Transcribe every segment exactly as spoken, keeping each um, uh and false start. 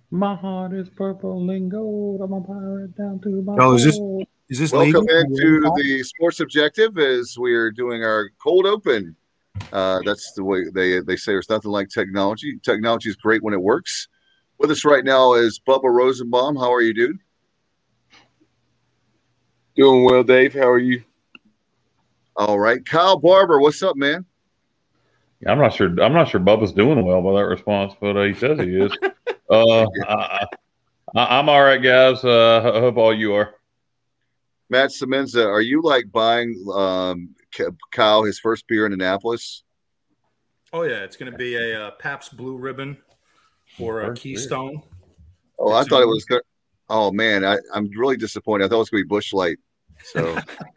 My heart is purple and gold. I'm a pirate down to my Oh, is this soul. is this Welcome legal? into the Sports Objective as we are doing our cold open. Uh, that's the way they they say. There's nothing like technology. Technology is great when it works. With us right now is Bubba Rosenbaum. How are you, dude? Doing well, Dave. How are you? All right, Kyle Barber. What's up, man? I'm not sure. I'm not sure Bubba's doing well by that response, but uh, he says he is. Uh, I, I, I'm all right, guys. Uh, I hope all you are. Matt Semenza, are you like buying um, Kyle his first beer in Annapolis? Oh yeah, it's going to be a uh, Pabst Blue Ribbon or a First beer. Keystone. Oh, I It's thought it in- was good. Oh man, I, I'm really disappointed. I thought it was going to be Bush Light. So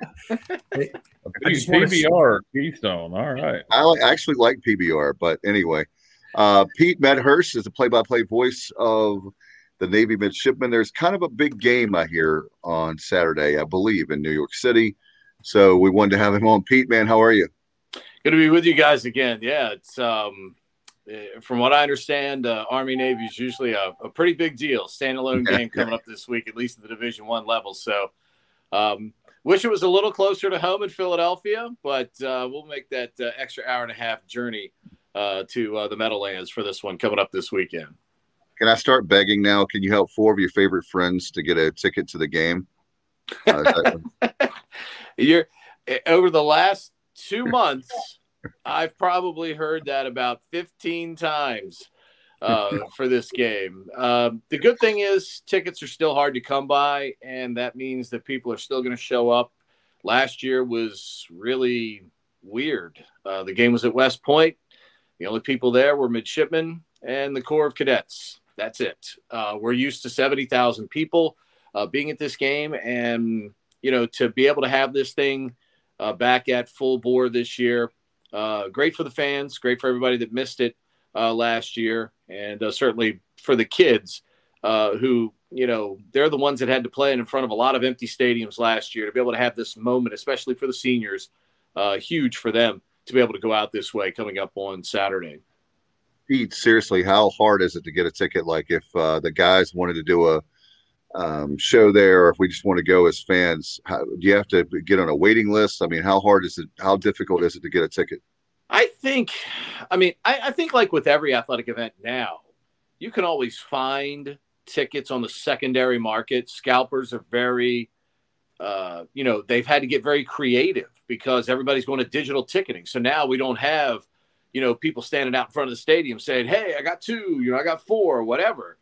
Hey, A I P- just wanna P B R Keystone. All right. I li- actually like P B R, but anyway, uh, Pete Medhurst is the play-by-play voice of the Navy midshipmen. There's kind of a big game I hear on Saturday, I believe, in New York City. So we wanted to have him on. Pete, man, how are you? Good to be with you guys again. Yeah, it's um, eh, from what I understand, uh, Army Navy is usually a, a pretty big deal. Standalone game coming up this week, at least at the Division One level. So, um, wish it was a little closer to home in Philadelphia, but uh, we'll make that uh, extra hour and a half journey uh, to uh, the Meadowlands for this one coming up this weekend. Can I start begging now? Can you help four of your favorite friends to get a ticket to the game? Uh, that- You're eh, over the last two months, I've probably heard that about fifteen times uh, for this game. Um, the good thing is tickets are still hard to come by, and that means that people are still going to show up. Last year was really weird. Uh, the game was at West Point. The only people there were midshipmen and the Corps of Cadets. That's it. Uh, we're used to seventy thousand people uh, being at this game, and you know, to be able to have this thing uh, back at full bore this year, uh, great for the fans, great for everybody that missed it uh, last year, and uh, certainly for the kids uh, who, you know, they're the ones that had to play in front of a lot of empty stadiums last year. To be able to have this moment, especially for the seniors, uh, huge for them to be able to go out this way coming up on Saturday. Pete, seriously, how hard is it to get a ticket? Like if uh, the guys wanted to do a um, show there, or if we just want to go as fans, how, do you have to get on a waiting list? I mean, how hard is it? How difficult is it to get a ticket? I think, I mean, I, I think like with every athletic event now, you can always find tickets on the secondary market. Scalpers are very, uh, you know, they've had to get very creative because everybody's going to digital ticketing. So now we don't have, you know, people standing out in front of the stadium saying, hey, I got two, you know, I got four, whatever.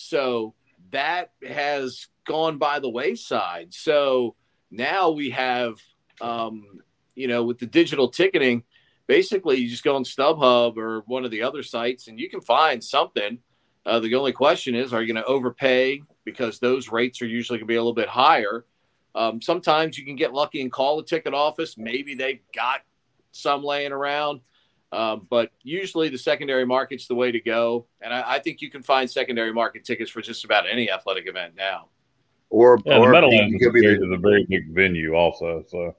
So that has gone by the wayside. So now we have, um, you know, with the digital ticketing, basically you just go on StubHub or one of the other sites and you can find something. Uh, the only question is, are you going to overpay because those rates are usually going to be a little bit higher? Um, sometimes you can get lucky and call the ticket office. Maybe they've got some laying around. Um, but usually the secondary market's the way to go. And I, I think you can find secondary market tickets for just about any athletic event now. Or, Yeah, the or Meadowlands give is, me a- the, is a very big venue, also. So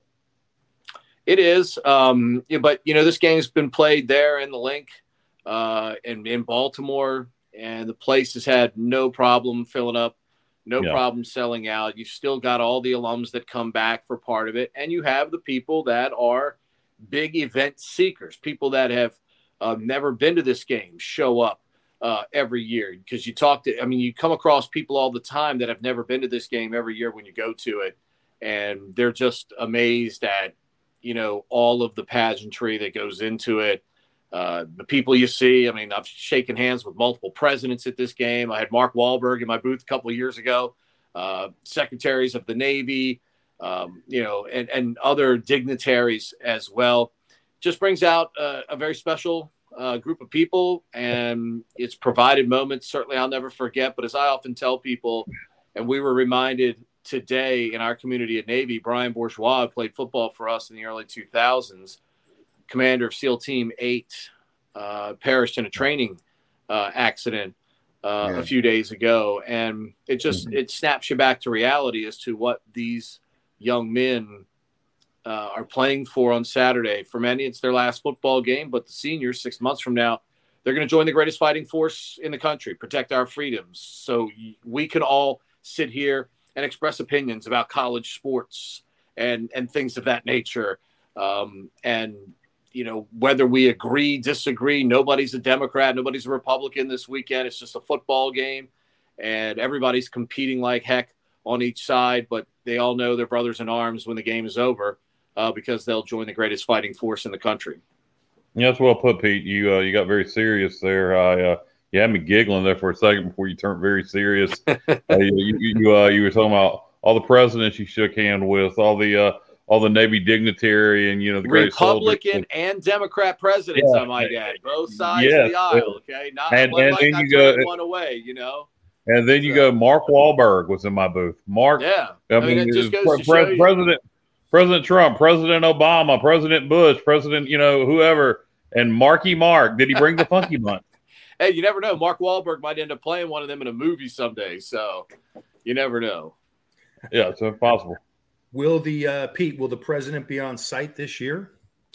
It is. Um, yeah, but, you know, this game's been played there in the link uh, in, in Baltimore, and the place has had no problem filling up, no Yeah. problem selling out. You've still got all the alums that come back for part of it, and you have the people that are big event seekers, people that have uh, never been to this game show up uh, every year because you talk to, I mean, you come across people all the time that have never been to this game every year when you go to it, and they're just amazed at, you know, all of the pageantry that goes into it. Uh, the people you see, I mean, I've shaken hands with multiple presidents at this game. I had Mark Wahlberg in my booth a couple of years ago, uh, secretaries of the Navy, um, you know, and, and other dignitaries as well. Just brings out uh, a very special uh, group of people, and it's provided moments certainly I'll never forget. But as I often tell people, and we were reminded today in our community at Navy, Brian Bourgeois played football for us in the early two thousands, commander of SEAL Team eight, uh, perished in a training uh, accident uh, Yeah. a few days ago. And it just, it snaps you back to reality as to what these young men uh, are playing for on Saturday. For many, it's their last football game, but the seniors six months from now, they're going to join the greatest fighting force in the country, protect our freedoms. So we can all sit here and express opinions about college sports and, and things of that nature. Um, and, you know, whether we agree, disagree, nobody's a Democrat, nobody's a Republican this weekend. It's just a football game, and everybody's competing like heck on each side, but they all know they're brothers in arms when the game is over, uh, because they'll join the greatest fighting force in the country. Yeah, that's well put, Pete. You uh, you got very serious there. I uh, you had me giggling there for a second before you turned very serious. uh, you you you, uh, you were talking about all the presidents you shook hands with, all the uh, all the Navy dignitary, and you know the great Republican and Democrat presidents. Yeah. I might add, both sides yeah. of the aisle. Okay, not and, one and like then I you go one away. You know. And then you so. go, Mark Wahlberg was in my booth. Mark, yeah, I, I mean, mean, it just goes pre- to show you. President, President Trump, President Obama, President Bush, President, you know, whoever, and Marky Mark. Did he bring the Funky Bunch? Hey, you never know. Mark Wahlberg might end up playing one of them in a movie someday. So you never know. Yeah, it's impossible. Will the uh, Pete? Will the president be on site this year?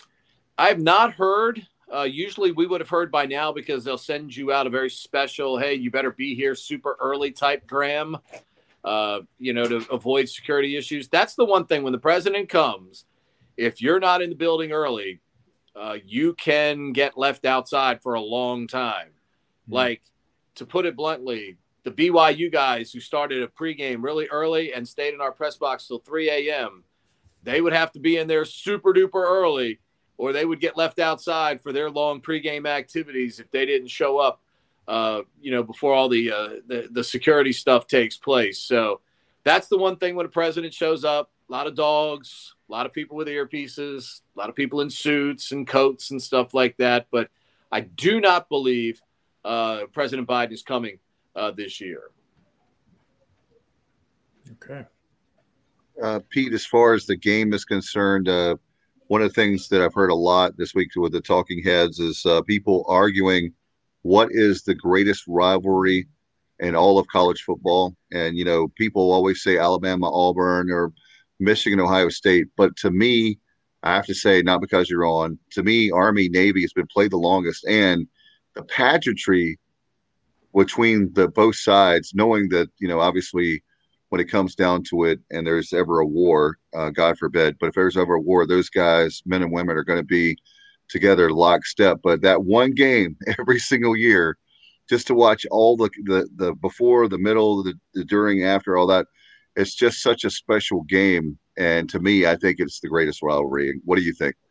I've not heard. Uh, usually we would have heard by now because they'll send you out a very special, hey, you better be here super early type gram, uh, you know, to avoid security issues. That's the one thing when the president comes, if you're not in the building early, uh, you can get left outside for a long time. Mm-hmm. Like, to put it bluntly, the B Y U guys who started a pregame really early and stayed in our press box till three a.m., they would have to be in there super duper early, or they would get left outside for their long pregame activities if they didn't show up, uh, you know, before all the, uh, the the security stuff takes place. So that's the one thing when the president shows up. A lot of dogs, a lot of people with earpieces, a lot of people in suits and coats and stuff like that. But I do not believe uh, President Biden is coming uh, this year. Okay. Uh, Pete, as far as the game is concerned, uh, one of the things that I've heard a lot this week with the talking heads is uh, people arguing what is the greatest rivalry in all of college football. And, you know, people always say Alabama, Auburn, or Michigan, Ohio State. But to me, I have to say, not because you're on, to me, Army, Navy has been played the longest. And the pageantry between the both sides, knowing that, you know, obviously when it comes down to it and there's ever a war, uh, God forbid, but if there's ever a war, those guys, men and women, are going to be together lockstep. But that one game every single year, just to watch all the the, the before, the middle, the, the during, after, all that, it's just such a special game. And to me, I think it's the greatest rivalry. What do you think?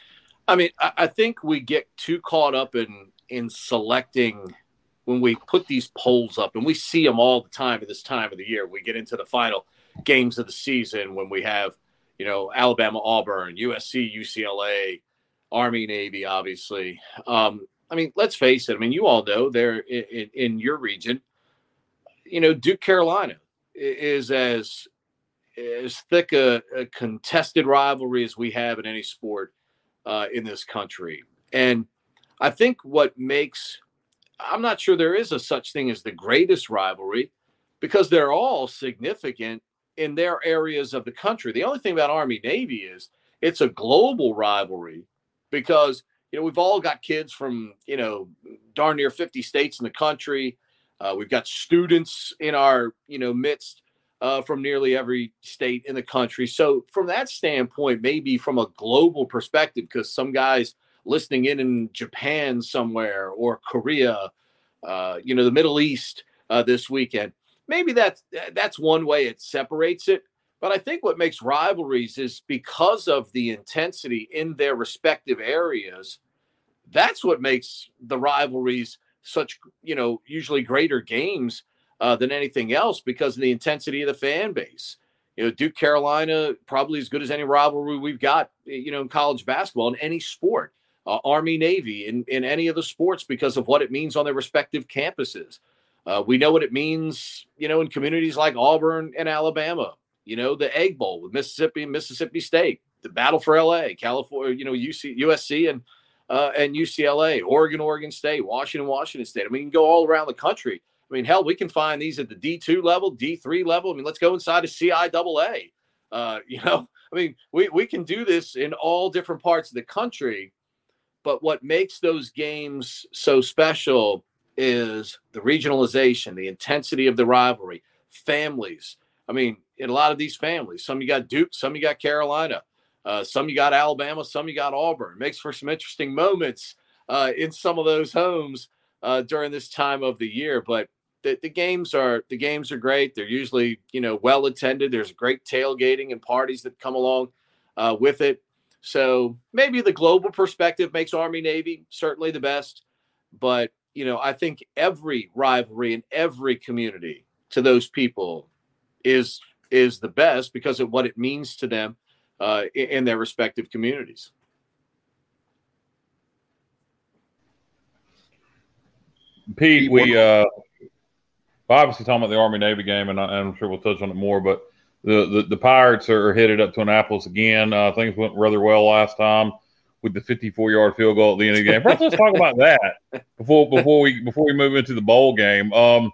I mean, I, I think we get too caught up in in selecting when we put these polls up, and we see them all the time at this time of the year. We get into the final games of the season when we have, you know, Alabama, Auburn, U S C, U C L A, Army, Navy, obviously. Um, I mean, let's face it. I mean, you all know there in, in, in your region, you know, Duke, Carolina is as as thick a, a contested rivalry as we have in any sport uh, in this country. And I think what makes I'm not sure there is a such thing as the greatest rivalry, because they're all significant in their areas of the country. The only thing about Army Navy is it's a global rivalry because, you know, we've all got kids from, you know, darn near fifty states in the country. Uh, we've got students in our, you know, midst uh, from nearly every state in the country. So from that standpoint, maybe from a global perspective, because some guys listening in in Japan somewhere, or Korea, uh, you know, the Middle East uh, this weekend. Maybe that's, that's one way it separates it. But I think what makes rivalries is because of the intensity in their respective areas. That's what makes the rivalries such, you know, usually greater games uh, than anything else, because of the intensity of the fan base. You know, Duke, Carolina, probably as good as any rivalry we've got, you know, in college basketball, in any sport. Uh, Army, Navy, in, in any of the sports, because of what it means on their respective campuses. Uh, we know what it means, you know, in communities like Auburn and Alabama, you know, the Egg Bowl with Mississippi and Mississippi State, the battle for L A, California, you know, U C, U S C and uh, and U C L A, Oregon, Oregon State, Washington, Washington State. I mean, you can go all around the country. I mean, hell, we can find these at the D two level, D three level. I mean, let's go inside of C I A A. Uh, you know, I mean, we, we can do this in all different parts of the country. but what makes those games so special is the regionalization, the intensity of the rivalry, families. I mean, in a lot of these families, some you got Duke, some you got Carolina, uh, some you got Alabama, some you got Auburn. It makes for some interesting moments uh, in some of those homes uh, during this time of the year. But the, the games are the games are great. They're usually, you know, well attended. There's great tailgating and parties that come along uh, with it. So maybe the global perspective makes Army Navy certainly the best, but you know, I think every rivalry in every community to those people is is the best because of what it means to them uh, in, in their respective communities. Pete, we uh, obviously talking about the Army Navy game, and, I, and I'm sure we'll touch on it more, but the, the, the Pirates are headed up to Annapolis again. Uh, things went rather well last time with the fifty-four yard field goal at the end of the game. First, let's talk about that before before we before we move into the bowl game. Um,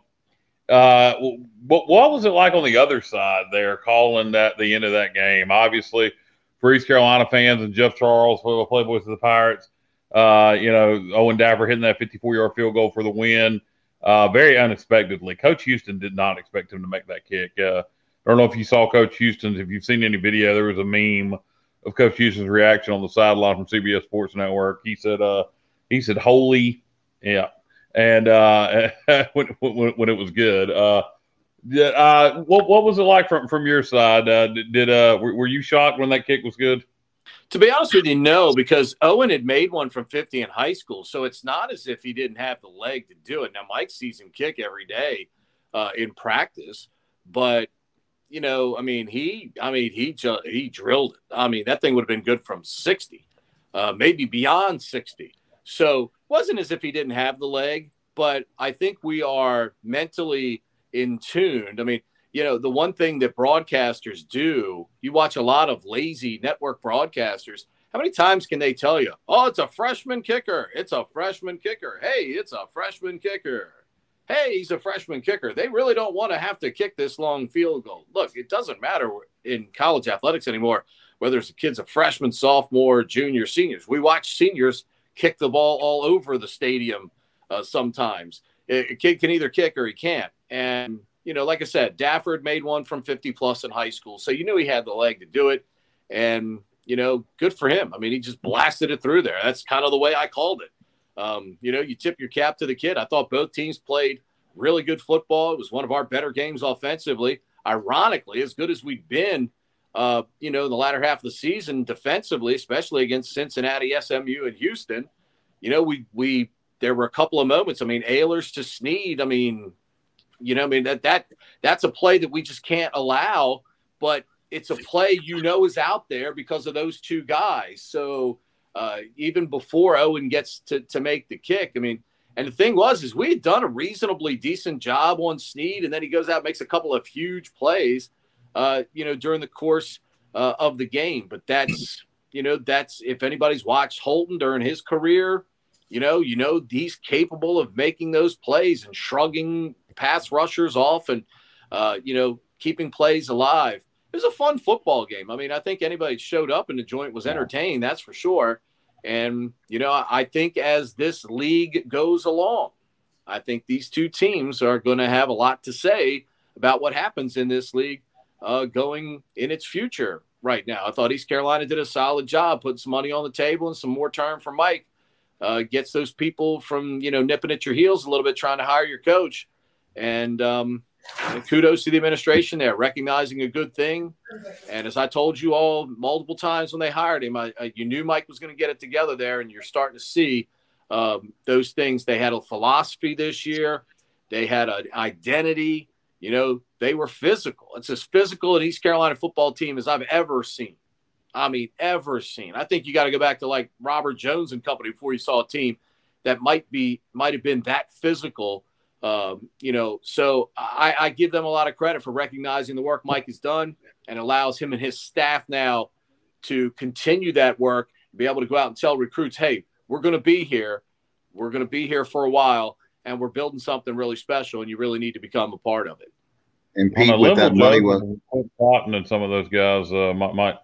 uh, what what was it like on the other side there, calling that the end of that game? Obviously, for East Carolina fans and Jeff Charles, who will play voice of the Pirates, uh, you know, Owen Dapper hitting that fifty-four yard field goal for the win, uh, very unexpectedly. Coach Houston did not expect him to make that kick. Uh, I don't know if you saw Coach Houston's. If you've seen any video, there was a meme of Coach Houston's reaction on the sideline from C B S Sports Network. He said, uh, he said, holy, yeah. And uh, when, when, when it was good. Uh, did, uh, what, what was it like from, from your side? Uh, did, did uh, were, were you shocked when that kick was good? To be honest with you, no, because Owen had made one from fifty in high school. So it's not as if he didn't have the leg to do it. Now, Mike sees him kick every day uh, in practice, but you know, I mean, he, I mean, he just, he drilled it. I mean, that thing would have been good from sixty, uh, maybe beyond sixty. So it wasn't as if he didn't have the leg, but I think we are mentally in tuned. I mean, you know, the one thing that broadcasters do, you watch a lot of lazy network broadcasters. How many times can they tell you, oh, it's a freshman kicker. It's a freshman kicker. Hey, it's a freshman kicker. Hey, he's a freshman kicker. They really don't want to have to kick this long field goal. Look, it doesn't matter in college athletics anymore whether it's a kid's a freshman, sophomore, junior, seniors. We watch seniors kick the ball all over the stadium uh, sometimes. A kid can either kick or he can't. And, you know, like I said, Dafford made one from fifty plus in high school. So you knew he had the leg to do it. And, you know, good for him. I mean, he just blasted it through there. That's kind of the way I called it. Um, you know, you tip your cap to the kid. I thought both teams played really good football. It was one of our better games offensively. Ironically, as good as we've been, uh, you know, in the latter half of the season defensively, especially against Cincinnati, S M U, and Houston, you know, we we there were a couple of moments. I mean, Ehlers to Snead. I mean, you know, I mean that that that's a play that we just can't allow. But it's a play you know is out there because of those two guys. So. Uh, even before Owen gets to, to make the kick. I mean, and the thing was, is we had done a reasonably decent job on Snead, and then he goes out and makes a couple of huge plays, uh, you know, during the course uh, of the game. But that's, you know, that's, if anybody's watched Holton during his career, you know, you know, he's capable of making those plays and shrugging pass rushers off and, uh, you know, keeping plays alive. It was a fun football game. I mean, I think anybody that showed up in the joint was entertained, that's for sure. And, you know, I think as this league goes along, I think these two teams are going to have a lot to say about what happens in this league uh, going in its future right now. I thought East Carolina did a solid job, putting some money on the table and some more term for Mike. Uh, gets those people from, you know, nipping at your heels a little bit, trying to hire your coach. And, um, And kudos to the administration there, recognizing a good thing. And as I told you all multiple times when they hired him, I, I, you knew Mike was going to get it together there, and you're starting to see um, those things. They had a philosophy this year. They had an identity. You know, they were physical. It's as physical an East Carolina football team as I've ever seen. I mean, ever seen. I think you got to go back to like Robert Jones and company before you saw a team that might be might have been that physical. Um, you know, so I, I give them a lot of credit for recognizing the work Mike has done and allows him and his staff now to continue that work, be able to go out and tell recruits, hey, we're going to be here. We're going to be here for a while, and we're building something really special, and you really need to become a part of it. And Pete, with that money, was Cotton and some of those guys uh, might, might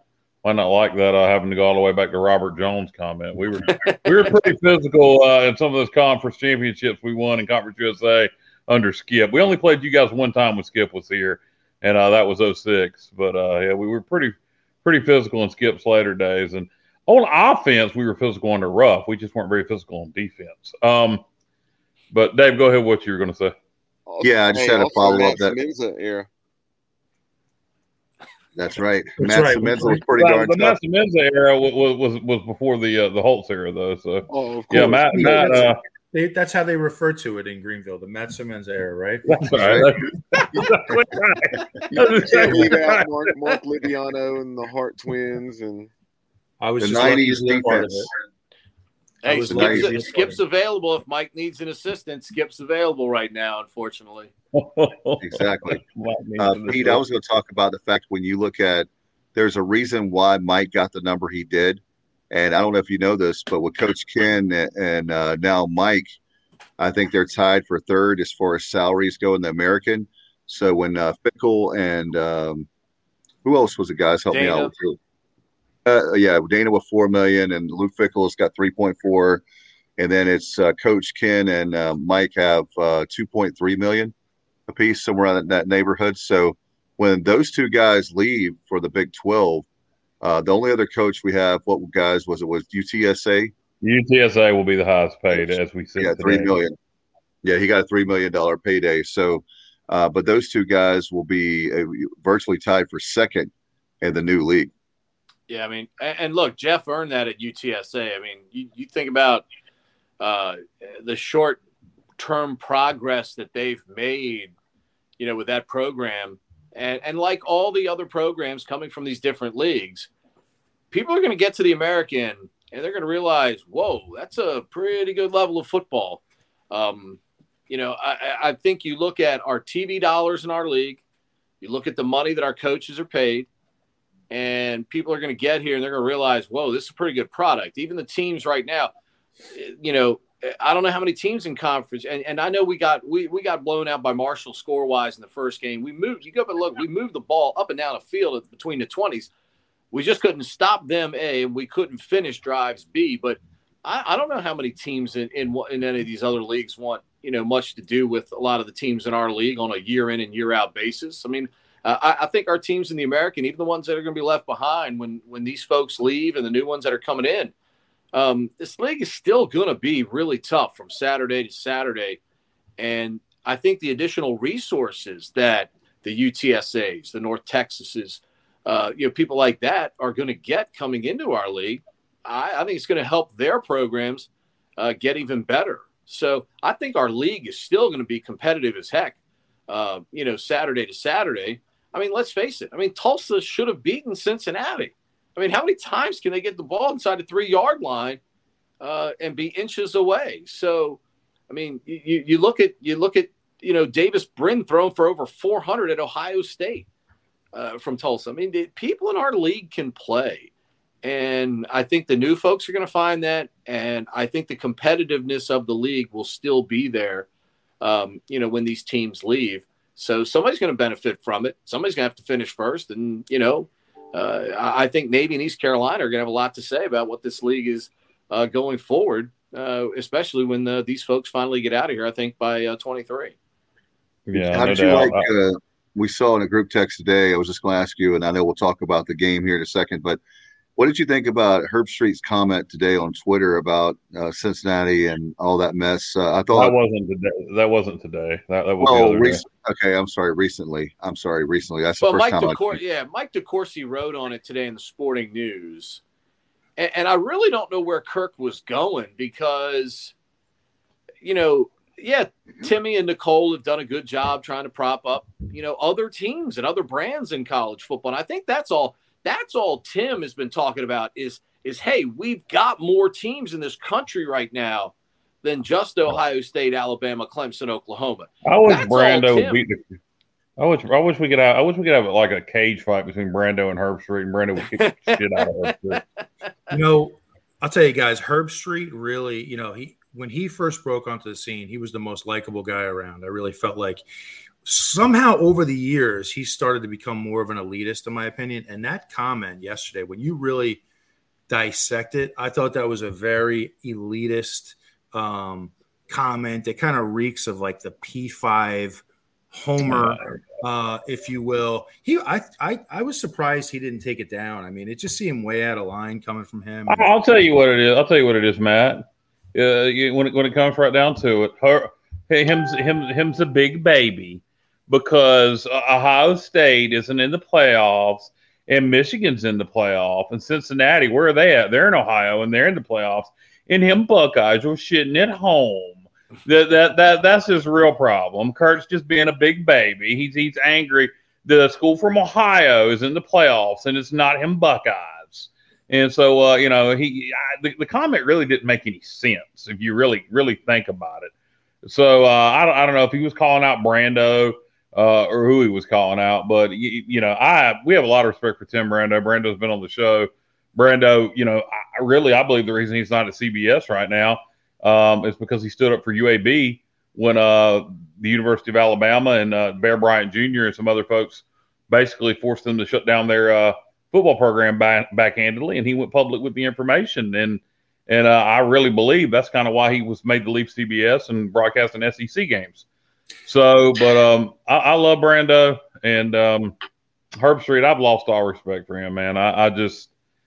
might not like that. Uh, having to go all the way back to Robert Jones' comment. We were we were pretty physical uh, in some of those conference championships we won in Conference U S A under Skip. We only played you guys one time when Skip was here, and uh, that was oh six. But uh, yeah, we were pretty pretty physical in Skip's later days. And on offense, we were physical under Ruff. We just weren't very physical on defense. Um, but Dave, go ahead. What you were going to say? Also, Yeah, I just hey, had to also follow Matt up that. Semenza era. That's right. That's Matt right. Semenza was pretty Well, darn the tough. Matt Semenza era was was was before the uh, the Holtz era, though. So Oh, of course. yeah, Matt Yeah, Matt. that's- Uh, They, that's how they refer to it in Greenville, the Matt Simmons era, right? that's right. That's exactly right. That's Can't exactly leave out right. Mark, Mark Libiano and the Hart twins, and I was The just lucky nineties to be a part of defense. it. I Hey, was Skip's, lucky to be a part Skip's of it. available if Mike needs an assistant. Skip's available right now, unfortunately. Exactly. Uh, Pete, I was going to talk about the fact when you look at, there's a reason why Mike got the number he did. And I don't know if you know this, but with Coach Ken and, and uh, now Mike, I think they're tied for third as far as salaries go in the American. So when uh, Fickle and um, who else was the guys? Help me Dana. out with you. Uh, yeah, Dana with four million, and Luke Fickle's got three point four, and then it's uh, Coach Ken and uh, Mike have uh, two point three million apiece, somewhere in that neighborhood. So when those two guys leave for the Big twelve, uh, the only other coach we have, what guys was it? Was U T S A? U T S A will be the highest paid, as we said. Yeah, three today. million. Yeah, he got a three million dollar payday. So, uh, but those two guys will be uh, virtually tied for second in the new league. Yeah, I mean, and, and look, Jeff earned that at U T S A. I mean, you, you think about uh, the short-term progress that they've made, you know, with that program, and and like all the other programs coming from these different leagues, people are going to get to the American and they're going to realize, whoa, that's a pretty good level of football. Um, you know, I, I think you look at our T V dollars in our league, you look at the money that our coaches are paid, and people are going to get here and they're going to realize, whoa, this is a pretty good product. Even the teams right now, you know, I don't know how many teams in conference, and, and I know we got we we got blown out by Marshall score wise in the first game. We moved, you go up and look, we moved the ball up and down the field between the twenties. We just couldn't stop them, A, and we couldn't finish drives, B. But I, I don't know how many teams in, in in any of these other leagues want, you know, much to do with a lot of the teams in our league on a year in and year out basis. I mean, uh, I, I think our teams in the American, even the ones that are going to be left behind when when these folks leave and the new ones that are coming in, um, this league is still going to be really tough from Saturday to Saturday. And I think the additional resources that the U T S As, the North Texases, Uh, you know, people like that are going to get coming into our league. I, I think it's going to help their programs uh, get even better. So I think our league is still going to be competitive as heck, uh, you know, Saturday to Saturday. I mean, let's face it. I mean, Tulsa should have beaten Cincinnati. I mean, how many times can they get the ball inside the three-yard line uh, and be inches away? So, I mean, you, you look at, you look at, you know, Davis Brin thrown for over four hundred at Ohio State. Uh, from Tulsa. I mean, the people in our league can play. And I think the new folks are going to find that. And I think the competitiveness of the league will still be there, um, you know, when these teams leave. So somebody's going to benefit from it. Somebody's going to have to finish first. And, you know, uh, I think Navy and East Carolina are going to have a lot to say about what this league is uh, going forward, uh, especially when uh, these folks finally get out of here, I think, by uh, twenty-three. Yeah, How no did you doubt. like? Uh, we saw in a group text today. I was just going to ask you, and I know we'll talk about the game here in a second. But what did you think about Herb Street's comment today on Twitter about uh, Cincinnati and all that mess? Uh, I thought that wasn't today. That wasn't today. That, that was the Well, other rec- day. okay, I'm sorry. Recently, I'm sorry. Recently, that's the Well, first Mike time. I DeCour- yeah, Mike DeCourcy wrote on it today in the Sporting News. And, and I really don't know where Kirk was going because, you know, yeah, Timmy and Nicole have done a good job trying to prop up, you know, other teams and other brands in college football. And I think that's all that's all Tim has been talking about is, is, hey, we've got more teams in this country right now than just Ohio State, Alabama, Clemson, Oklahoma. I wish That's all Brando would Tim. beat the. I wish. I wish we could have. I wish we could have like a cage fight between Brando and Herb Street, and Brando would kick the shit out of Herb Street. You know, I'll tell you guys, Herb Street really, you know, he when he first broke onto the scene, he was the most likable guy around. I really felt like somehow over the years, he started to become more of an elitist, in my opinion. And that comment yesterday, when you really dissect it, I thought that was a very elitist um, comment that kind of reeks of like the P five homer, uh, if you will. He, I, I, I was surprised he didn't take it down. I mean, it just seemed way out of line coming from him. And, I'll tell you what it is. I'll tell you what it is, Matt. Uh, you, when it when it comes right down to it, her, him's him him's a big baby because Ohio State isn't in the playoffs and Michigan's in the playoff and Cincinnati, where are they at? They're in Ohio and they're in the playoffs. And him Buckeyes were shitting at home. That that that that's his real problem. Kurt's just being a big baby. He's he's angry. The school from Ohio is in the playoffs and it's not him Buckeyes. And so uh, you know he I, the, the comment really didn't make any sense if you really really think about it. So uh, I don't I don't know if he was calling out Brando uh, or who he was calling out, but you, you know I we have a lot of respect for Tim Brando. Brando's been on the show. Brando, you know, I really I believe the reason he's not at C B S right now. Um, it's because he stood up for U A B when uh, the University of Alabama and uh, Bear Bryant Junior and some other folks basically forced them to shut down their uh, football program back, backhandedly, and he went public with the information. And and uh, I really believe that's kind of why he was made to leave C B S and broadcasting S E C games. So, but um, I, I love Brando and um, Herbstreit. I've lost all respect for him, man. I, I just,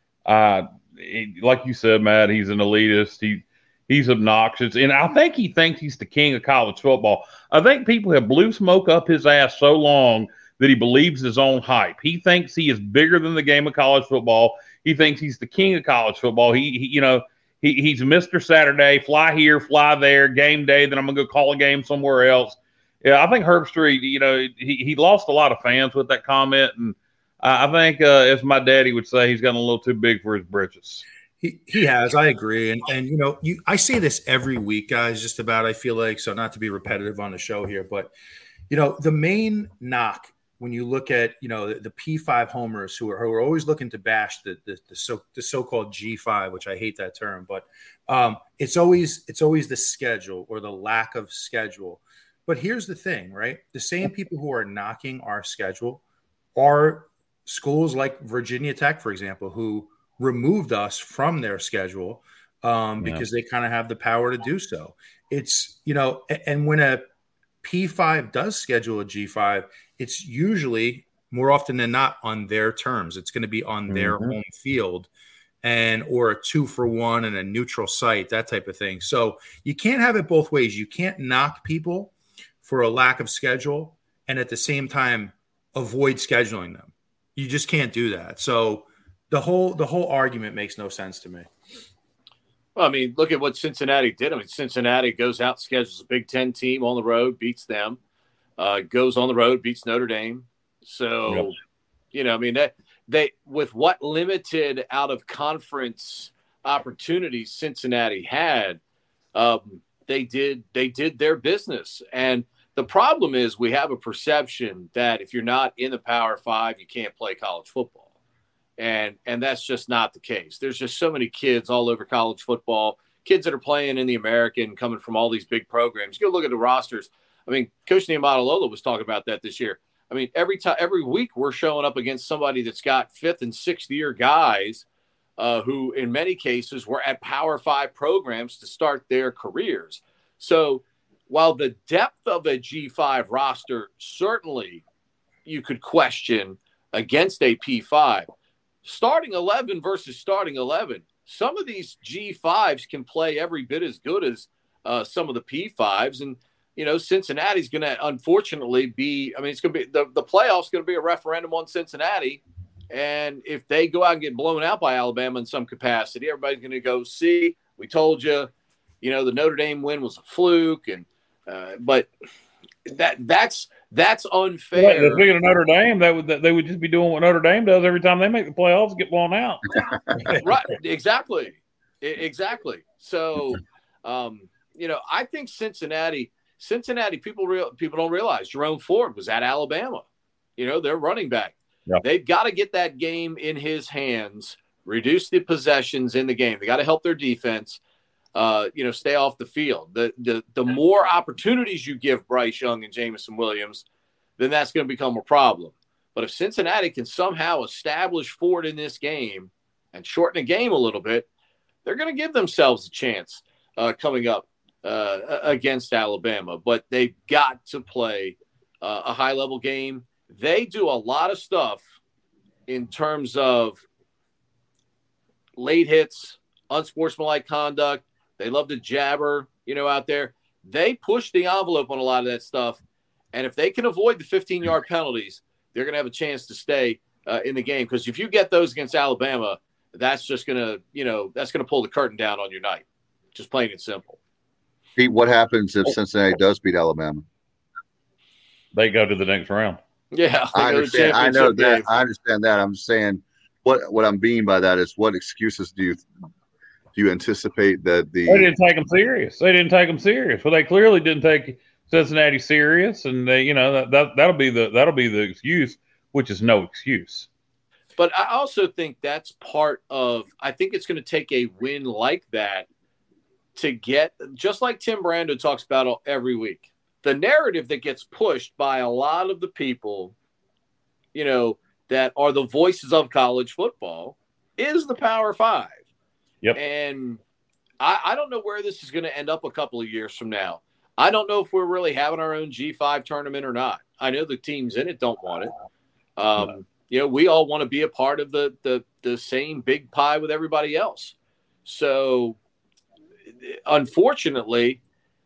I he, like you said, Matt, he's an elitist. He He's obnoxious, and I think he thinks he's the king of college football. I think people have blew smoke up his ass so long that he believes his own hype. He thinks he is bigger than the game of college football. He thinks he's the king of college football. He, he you know, he, he's Mister Saturday, fly here, fly there, game day, then I'm going to go call a game somewhere else. Yeah, I think Herbstreit, you know, he, he lost a lot of fans with that comment, and I, I think, uh, as my daddy would say, he's gotten a little too big for his britches. He, he has, I agree. And, and you know, you I say this every week, guys, just about, I feel like, so not to be repetitive on the show here, but, you know, the main knock when you look at, you know, the, the P five homers who are, who are always looking to bash the, the, the, so, the so-called G five, which I hate that term, but um, it's always, it's always the schedule or the lack of schedule. But here's the thing, right? The same people who are knocking our schedule are schools like Virginia Tech, for example, who removed us from their schedule um, because yeah. they kind of have the power to do so. It's, you know, and when a P five does schedule a G five, it's usually more often than not on their terms. It's going to be on their mm-hmm. home field and or a two for one and a neutral site, that type of thing. So you can't have it both ways. You can't knock people for a lack of schedule and at the same time avoid scheduling them. You just can't do that. So The whole the whole argument makes no sense to me. Well, I mean, look at what Cincinnati did. I mean, Cincinnati goes out, schedules a Big Ten team on the road, beats them, uh, goes on the road, beats Notre Dame. So, yep. you know, I mean, that they with what limited out of conference opportunities Cincinnati had, um, they did they did their business. And the problem is we have a perception that if you're not in the Power Five, you can't play college football. And and that's just not the case. There's just so many kids all over college football, kids that are playing in the American, coming from all these big programs. You go look at the rosters. I mean, Coach Niumatalolo was talking about that this year. I mean, every time, every week we're showing up against somebody that's got fifth and sixth year guys uh, who, in many cases, were at Power Five programs to start their careers. So while the depth of a G five roster certainly you could question against a P five. Starting eleven versus starting eleven, some of these G fives can play every bit as good as uh, some of the P fives. And, you know, Cincinnati's going to unfortunately be, I mean, it's going to be, the, the playoffs going to be a referendum on Cincinnati. And if they go out and get blown out by Alabama in some capacity, everybody's going to go, see, we told you, you know, the Notre Dame win was a fluke. And, uh, but that that's, That's unfair. Yeah, speaking of Notre Dame, that would they would just be doing what Notre Dame does every time they make the playoffs, get blown out. Right, exactly, exactly. So, um, you know, I think Cincinnati, Cincinnati people real people don't realize Jerome Ford was at Alabama. You know, their running back. Yeah. They've got to get that game in his hands, reduce the possessions in the game. They got to help their defense. Uh, you know, stay off the field. The, the the more opportunities you give Bryce Young and Jameson Williams, then that's going to become a problem. But if Cincinnati can somehow establish Ford in this game and shorten the game a little bit, they're going to give themselves a chance uh, coming up uh, against Alabama. But they've got to play uh, a high-level game. They do a lot of stuff in terms of late hits, unsportsmanlike conduct. They love to jabber, you know, out there. They push the envelope on a lot of that stuff. And if they can avoid the fifteen-yard penalties, they're going to have a chance to stay uh, in the game. Because if you get those against Alabama, that's just going to, you know, that's going to pull the curtain down on your night. Just plain and simple. Pete, what happens if Cincinnati does beat Alabama? They go to the next round. Yeah, I understand. I know that. I understand that. I'm saying what what I'm meaning by that is what excuses do you do you anticipate that the they didn't take them serious? They didn't take them serious. Well, they clearly didn't take Cincinnati serious, and they, you know, that, that that'll be the that'll be the excuse, which is no excuse. But I also think that's part of. I think it's going to take a win like that to get, just like Tim Brando talks about every week, the narrative that gets pushed by a lot of the people, you know, that are the voices of college football is the Power Five. Yep. And I, I don't know where this is going to end up a couple of years from now. I don't know if we're really having our own G five tournament or not. I know the teams in it don't want it. Um, no. You know, we all want to be a part of the, the the same big pie with everybody else. So, unfortunately,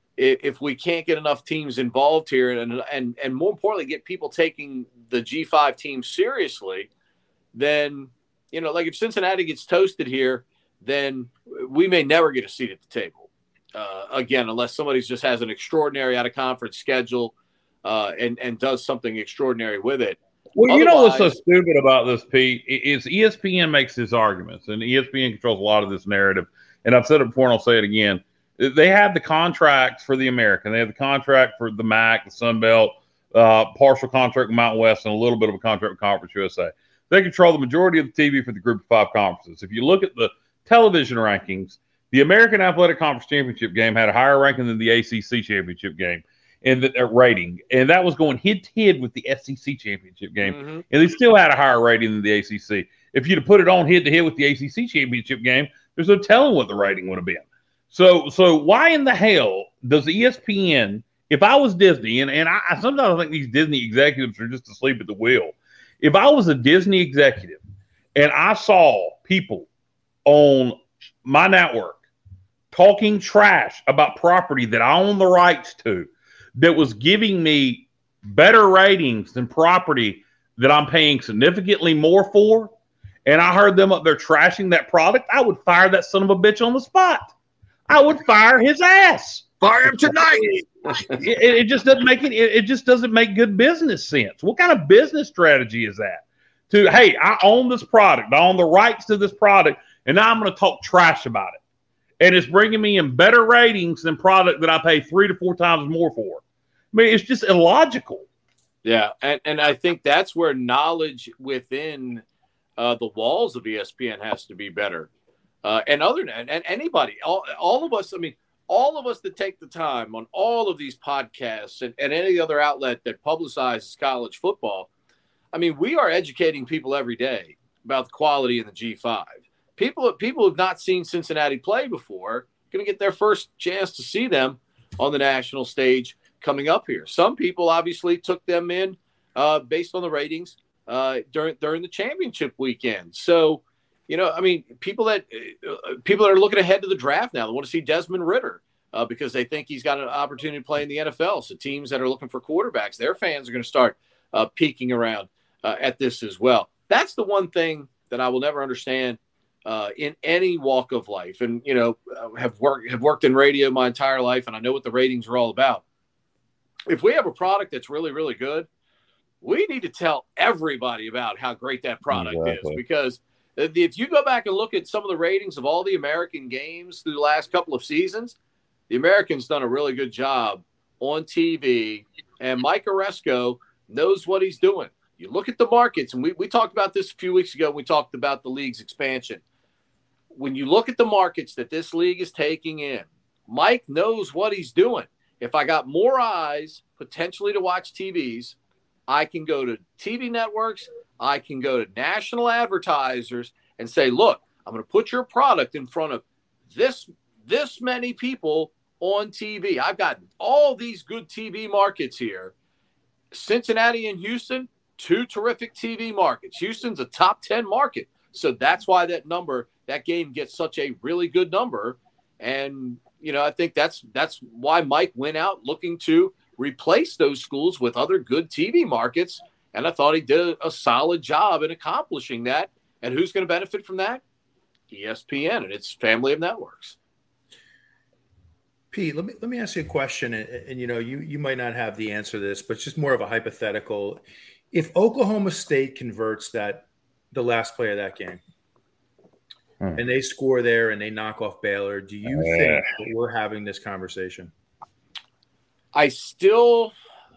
if we can't get enough teams involved here and, and, and more importantly, get people taking the G five team seriously, then, you know, like if Cincinnati gets toasted here, then we may never get a seat at the table uh, again, unless somebody just has an extraordinary out of conference schedule uh, and, and does something extraordinary with it. Well, you know what's so stupid about this, Pete, is E S P N makes his arguments, and E S P N controls a lot of this narrative. And I've said it before, and I'll say it again. They have the contracts for the American. They have the contract for the M A C, the Sun Belt, uh, partial contract with Mountain West, and a little bit of a contract with Conference U S A. They control the majority of the T V for the Group of Five conferences. If you look at the television rankings, the American Athletic Conference Championship game had a higher ranking than the A C C Championship game in the uh, rating, and that was going head-to-head with the S E C Championship game, mm-hmm. and they still had a higher rating than the A C C. If you'd have put it on head-to-head with the A C C Championship game, there's no telling what the rating would have been. So, so why in the hell does E S P N, if I was Disney, and, and I, I sometimes think these Disney executives are just asleep at the wheel. If I was a Disney executive and I saw people on my network talking trash about property that I own the rights to, that was giving me better ratings than property that I'm paying significantly more for, and I heard them up there trashing that product, I would fire that son of a bitch on the spot. I would fire his ass. Fire him tonight. it, it just doesn't make it, it. It just doesn't make good business sense. What kind of business strategy is that? To, hey, I own this product. I own the rights to this product, and now I'm going to talk trash about it. And it's bringing me in better ratings than product that I pay three to four times more for. I mean, it's just illogical. Yeah, and, and I think that's where knowledge within uh, the walls of E S P N has to be better. Uh, and other than and anybody, all, all of us, I mean, all of us that take the time on all of these podcasts and, and any other outlet that publicizes college football, I mean, we are educating people every day about the quality in the G five. People, people who have not seen Cincinnati play before going to get their first chance to see them on the national stage coming up here. Some people obviously took them in uh, based on the ratings uh, during during the championship weekend. So, you know, I mean, people that uh, people that are looking ahead to the draft now, they want to see Desmond Ridder uh, because they think he's got an opportunity to play in the N F L. So teams that are looking for quarterbacks, their fans are going to start uh, peeking around uh, at this as well. That's the one thing that I will never understand uh, in any walk of life. And, you know, have worked have worked in radio my entire life, and I know what the ratings are all about. If we have a product that's really, really good, we need to tell everybody about how great that product exactly. is. Because if you go back and look at some of the ratings of all the American games through the last couple of seasons, the Americans done a really good job on T V. And Mike Oresco knows what he's doing. You look at the markets, and we, we talked about this a few weeks ago when we talked about the league's expansion. When you look at the markets that this league is taking in, Mike knows what he's doing. If I got more eyes potentially to watch T Vs, I can go to T V networks, I can go to national advertisers and say, look, I'm going to put your product in front of this, this many people on T V. I've got all these good T V markets here. Cincinnati and Houston, two terrific T V markets. Houston's a top ten market. So that's why that number, that game gets such a really good number. And, you know, I think that's that's why Mike went out looking to replace those schools with other good T V markets. And I thought he did a solid job in accomplishing that. And who's going to benefit from that? E S P N and its family of networks. Pete, let me let me ask you a question, and, and you know, you you might not have the answer to this, but it's just more of a hypothetical. If Oklahoma State converts that the last play of that game, hmm. and they score there and they knock off Baylor, do you yeah. think that we're having this conversation? I still,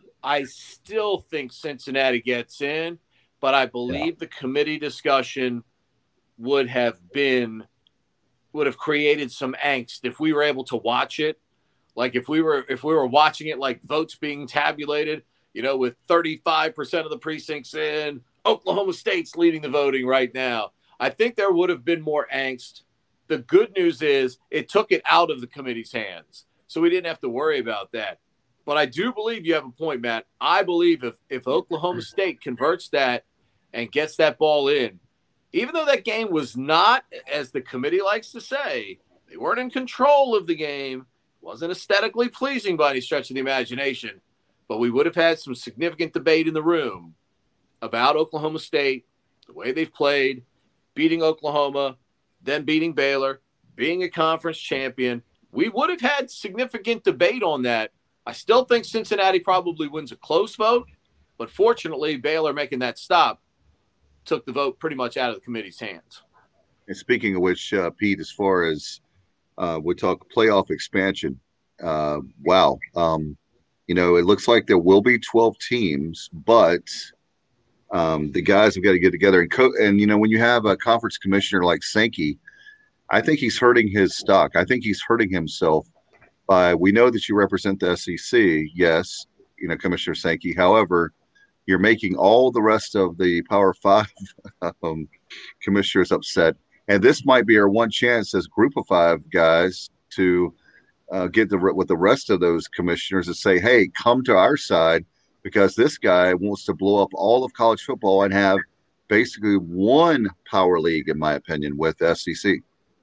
I still think Cincinnati gets in, but I believe yeah. the committee discussion would have been would have created some angst if we were able to watch it. Like if we were if we were watching it like votes being tabulated, you know, with thirty-five percent of the precincts in, Oklahoma State's leading the voting right now. I think there would have been more angst. The good news is it took it out of the committee's hands, so we didn't have to worry about that. But I do believe you have a point, Matt. I believe if, if Oklahoma State converts that and gets that ball in, even though that game was not, as the committee likes to say, they weren't in control of the game, wasn't aesthetically pleasing by any stretch of the imagination, but we would have had some significant debate in the room about Oklahoma State, the way they've played, beating Oklahoma, then beating Baylor, being a conference champion. We would have had significant debate on that. I still think Cincinnati probably wins a close vote, but fortunately, Baylor making that stop took the vote pretty much out of the committee's hands. And speaking of which, uh, Pete, as far as uh, we talk playoff expansion, uh, wow. Um, you know, it looks like there will be twelve teams, but um, the guys have got to get together. And, co- and, you know, when you have a conference commissioner like Sankey, I think he's hurting his stock. I think he's hurting himself by, we know that you represent the S E C. Yes, you know, Commissioner Sankey. However, you're making all the rest of the Power Five um, commissioners upset. And this might be our one chance as group of five guys to uh, get the with the rest of those commissioners to say, hey, come to our side, because this guy wants to blow up all of college football and have basically one power league, in my opinion, with the S E C.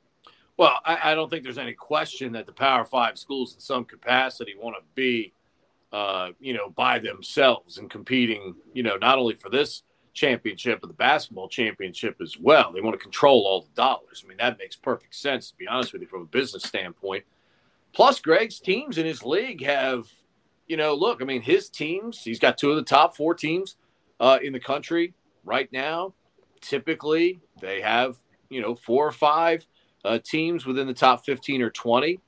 Well, I, I don't think there's any question that the Power Five schools in some capacity want to be Uh, you know, by themselves and competing, you know, not only for this championship, but the basketball championship as well. They want to control all the dollars. I mean, that makes perfect sense, to be honest with you, from a business standpoint. Plus, Greg's teams in his league have, you know, look, I mean, his teams, he's got two of the top four teams uh, in the country right now. Typically, they have, you know, four or five uh, teams within the top fifteen or twenty.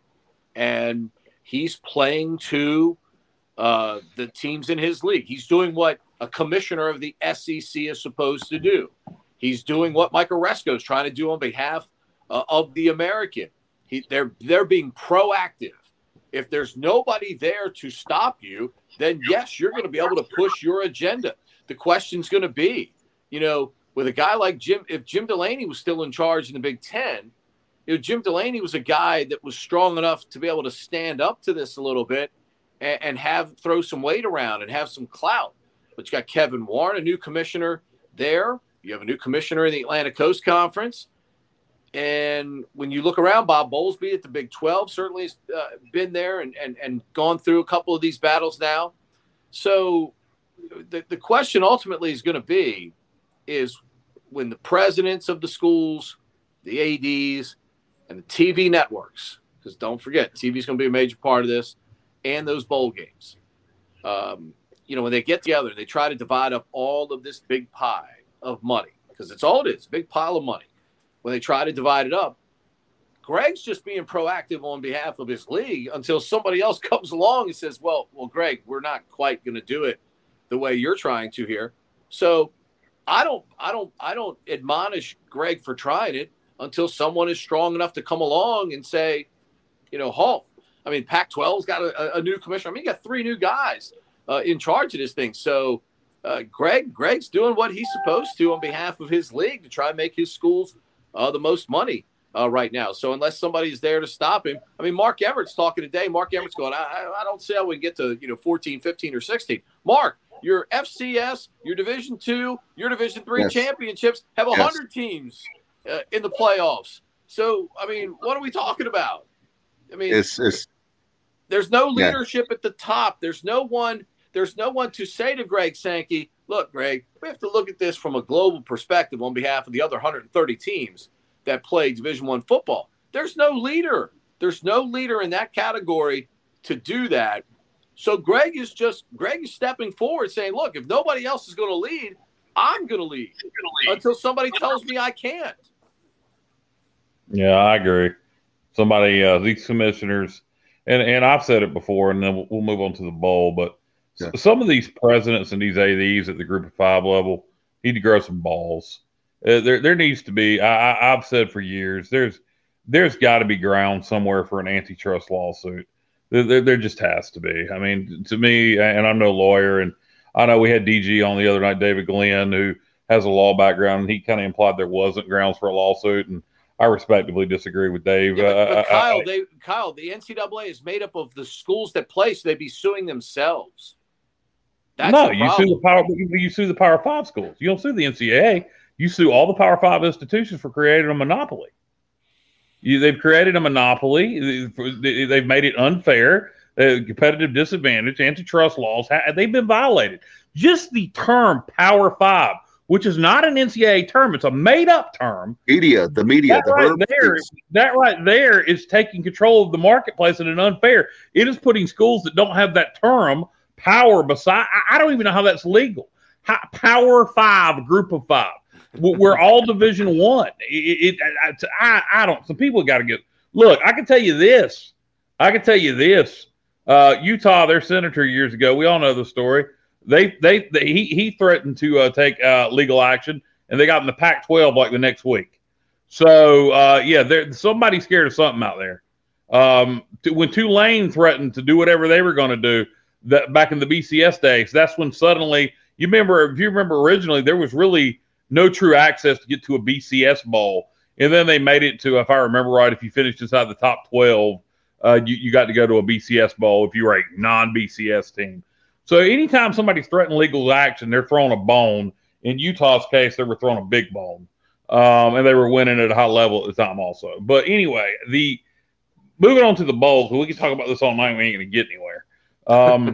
And he's playing to Uh, the teams in his league. He's doing what a commissioner of the S E C is supposed to do. He's doing what Mike Oresco is trying to do on behalf uh, of the American. He, they're they're being proactive. If there's nobody there to stop you, then yes, you're going to be able to push your agenda. The question's going to be, you know, with a guy like Jim, if Jim Delaney was still in charge in the Big Ten, you know, Jim Delaney was a guy that was strong enough to be able to stand up to this a little bit and have throw some weight around and have some clout. But you got Kevin Warren, a new commissioner there. You have a new commissioner in the Atlantic Coast Conference. And when you look around, Bob Bowlesby at the Big twelve certainly has uh, been there and, and, and gone through a couple of these battles now. So the, the question ultimately is going to be is when the presidents of the schools, the A Ds, and the T V networks, because don't forget, T V is going to be a major part of this, and those bowl games. Um, you know, when they get together, they try to divide up all of this big pie of money, because it's all it is, big pile of money. When they try to divide it up, Greg's just being proactive on behalf of his league until somebody else comes along and says, well, well, Greg, we're not quite going to do it the way you're trying to here. So I don't, I don't, I don't admonish Greg for trying it until someone is strong enough to come along and say, you know, halt. I mean, Pac twelve's got a, a new commissioner. I mean, you got three new guys uh, in charge of this thing. So uh, Greg, Greg's doing what he's supposed to on behalf of his league to try and make his schools uh, the most money uh, right now. So unless somebody's there to stop him, I mean, Mark Emmert's talking today. Mark Emmert's going, I, I don't see how we can get to, you know, fourteen, fifteen, or sixteen. Mark, your F C S, your Division two, your Division three Yes. championships have one hundred yes. teams uh, in the playoffs. So, I mean, what are we talking about? I mean, It's, it's there's no Yeah. leadership at the top. There's no one. There's no one to say to Greg Sankey, look, Greg, we have to look at this from a global perspective on behalf of the other one hundred thirty teams that play Division One football. There's no leader. There's no leader in that category to do that. So Greg is just Greg is stepping forward, saying, look, if nobody else is going to lead, I'm going to lead until somebody tells me I can't. Yeah, I agree. Somebody, uh, these commissioners, and, and I've said it before, and then we'll, we'll move on to the bowl, but Yeah. s- some of these presidents and these A Ds at the group of five level need to grow some balls. Uh, there, there needs to be, I, I, I've said for years, there's there's got to be ground somewhere for an antitrust lawsuit. There, there, there just has to be. I mean, to me, and I'm no lawyer, and I know we had D G on the other night, David Glenn, who has a law background, and he kind of implied there wasn't grounds for a lawsuit, and I respectively disagree with Dave. Yeah, but, but Uh, I- Kyle, I- they Kyle, the N C double A is made up of the schools that play, so they'd be suing themselves. That's no, the you sue problem. the power. You sue the Power Five schools. You don't sue the N C double A. You sue all the Power Five institutions for creating a monopoly. You, they've created a monopoly. They- They've made it unfair. Uh, competitive disadvantage, antitrust laws. ha- They've been violated. Just the term Power Five, which is not an N C double A term, it's a made-up term. media, the media, That the right verb there, is- that right there is taking control of the marketplace in an unfair. It is putting schools that don't have that term power beside. I, I don't even know how that's legal. How, power Five, group of five. We- We're all Division One. It, it, I, I, I don't. Some people got to get. Look, I can tell you this. I can tell you this. Uh, Utah, their senator years ago. We all know the story. They, they, they he, he threatened to uh, take uh, legal action, and they got in the Pac twelve like the next week. So uh, yeah, there somebody's scared of something out there. Um, to, when Tulane threatened to do whatever they were going to do, that back in the B C S days, that's when suddenly you remember. If you remember originally, there was really no true access to get to a B C S bowl, and then they made it to, if I remember right, if you finished inside the top twelve, uh, you, you got to go to a B C S bowl if you were a non-B C S team. So anytime somebody's threatening legal action, they're throwing a bone. In Utah's case, they were throwing a big bone, um, and they were winning at a high level at the time also. But anyway, the moving on to the bowls, we can talk about this all night. We ain't going to get anywhere. Um,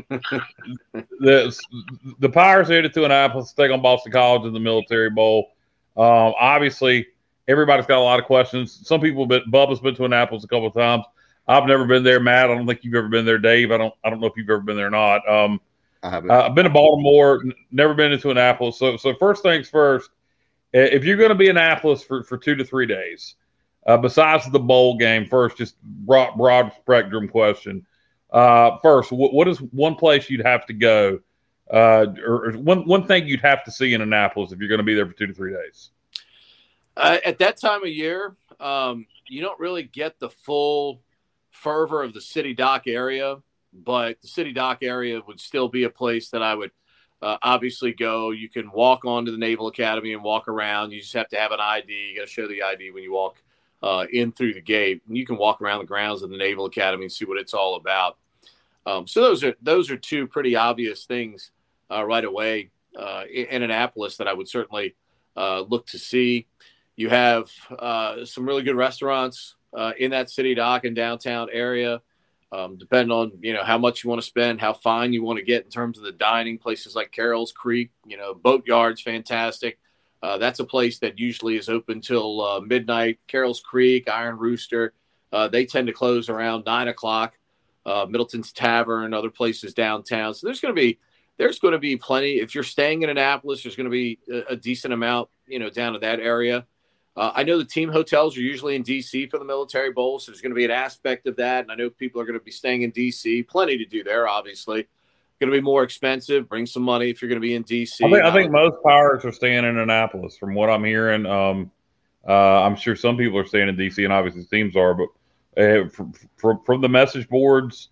the the Pirates headed to Annapolis to take on Boston College in the Military Bowl. Um, obviously, everybody's got a lot of questions. Some people have been, Bubba's been to Annapolis a couple of times. I've never been there, Matt. I don't think you've ever been there, Dave. I don't. I don't know if you've ever been there or not. Um, I haven't. uh, I've been to Baltimore, n- never been into Annapolis. So, so first things first. i- If you're going to be in Annapolis for, for two to three days, uh, besides the bowl game, first, just broad, broad spectrum question. Uh, first, what, what is one place you'd have to go, uh, or, or one one thing you'd have to see in Annapolis if you're going to be there for two to three days? Uh, at that time of year, um, you don't really get the full fervor of the City Dock area, but the City Dock area would still be a place that I would uh, obviously go. You can walk onto the Naval Academy and walk around. You just have to have an I D. You got to show the I D when you walk uh, in through the gate. And you can walk around the grounds of the Naval Academy and see what it's all about. Um, so those are those are two pretty obvious things uh, right away uh, in, in Annapolis that I would certainly uh, look to see. You have uh, some really good restaurants uh, in that City Dock and downtown area. Um, depending on, you know, how much you want to spend, how fine you want to get in terms of the dining, places like Carroll's Creek, you know, Boatyard's fantastic. Uh, that's a place that usually is open till uh, midnight. Carroll's Creek, Iron Rooster, uh, they tend to close around nine o'clock. Uh, Middleton's Tavern, other places downtown. So there's going to be, there's going to be plenty. If you're staying in Annapolis, there's going to be a, a decent amount, you know, down in that area. Uh, I know the team hotels are usually in D C for the Military Bowl, so there's going to be an aspect of that. And I know people are going to be staying in D C. Plenty to do there, obviously. Going to be more expensive. Bring some money if you're going to be in D C. I think, I think most Pirates are staying in Annapolis, from what I'm hearing. Um, uh, I'm sure some people are staying in D C, and obviously teams are. But uh, from, from, from the message boards,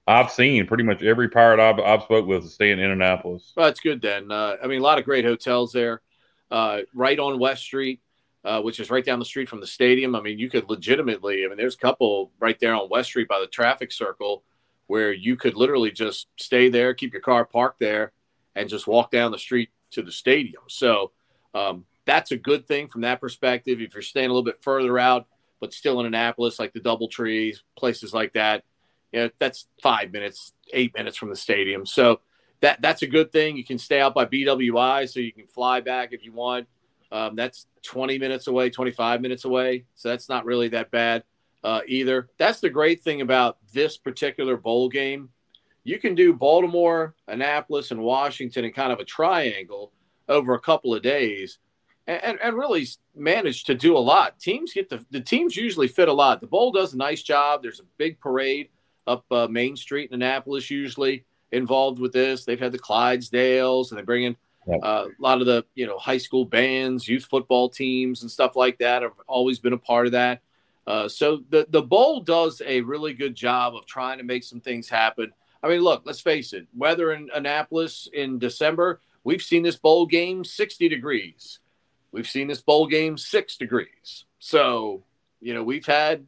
I've seen pretty much every pirate I've I've spoke with is staying in Annapolis. Well, that's good then. Uh, I mean, a lot of great hotels there, uh, right on West Street, uh, which is right down the street from the stadium. I mean, you could legitimately. I mean, there's a couple right there on West Street by the traffic circle where you could literally just stay there, keep your car parked there, and just walk down the street to the stadium. So um, that's a good thing from that perspective. If you're staying a little bit further out, but still in Annapolis, like the Doubletree, places like that, you know, that's five minutes, eight minutes from the stadium. So that that's a good thing. You can stay out by B W I, so you can fly back if you want. Um, that's twenty minutes away, twenty-five minutes away. So that's not really that bad uh, either. That's the great thing about this particular bowl game. You can do Baltimore, Annapolis, and Washington in kind of a triangle over a couple of days and, and, and really manage to do a lot. Teams get the, the teams usually fit a lot. The bowl does a nice job. There's a big parade up uh, Main Street in Annapolis, usually involved with this. They've had the Clydesdales, and they bring in uh, a lot of the you know high school bands, youth football teams, and stuff like that. Have always been a part of that. Uh, so the the bowl does a really good job of trying to make some things happen. I mean, look, let's face it. Weather in Annapolis in December, we've seen this bowl game sixty degrees. We've seen this bowl game six degrees. So you know we've had.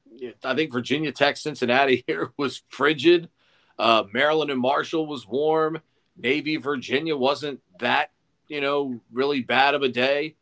I think Virginia Tech, Cincinnati here was frigid. Uh, Maryland and Marshall was warm. Navy, Virginia wasn't that, you know, really bad of a day.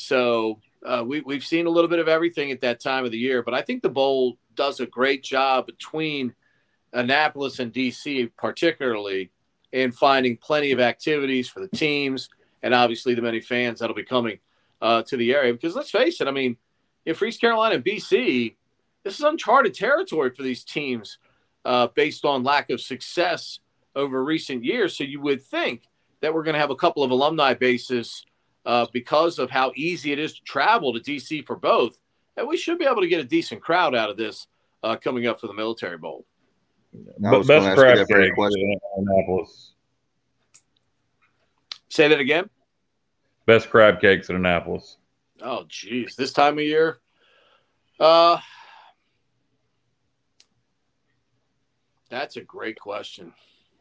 So uh, we, we've seen a little bit of everything at that time of the year. But I think the bowl does a great job between Annapolis and D C particularly in finding plenty of activities for the teams and obviously the many fans that'll be coming uh, to the area. Because let's face it, I mean, if East Carolina and B C – this is uncharted territory for these teams uh, based on lack of success over recent years. So you would think that we're going to have a couple of alumni bases uh, because of how easy it is to travel to D C for both. And we should be able to get a decent crowd out of this uh, coming up for the Military Bowl. But best crab cakes in Annapolis. Say that again? Best crab cakes in Annapolis. Oh, geez. This time of year? Uh That's a great question.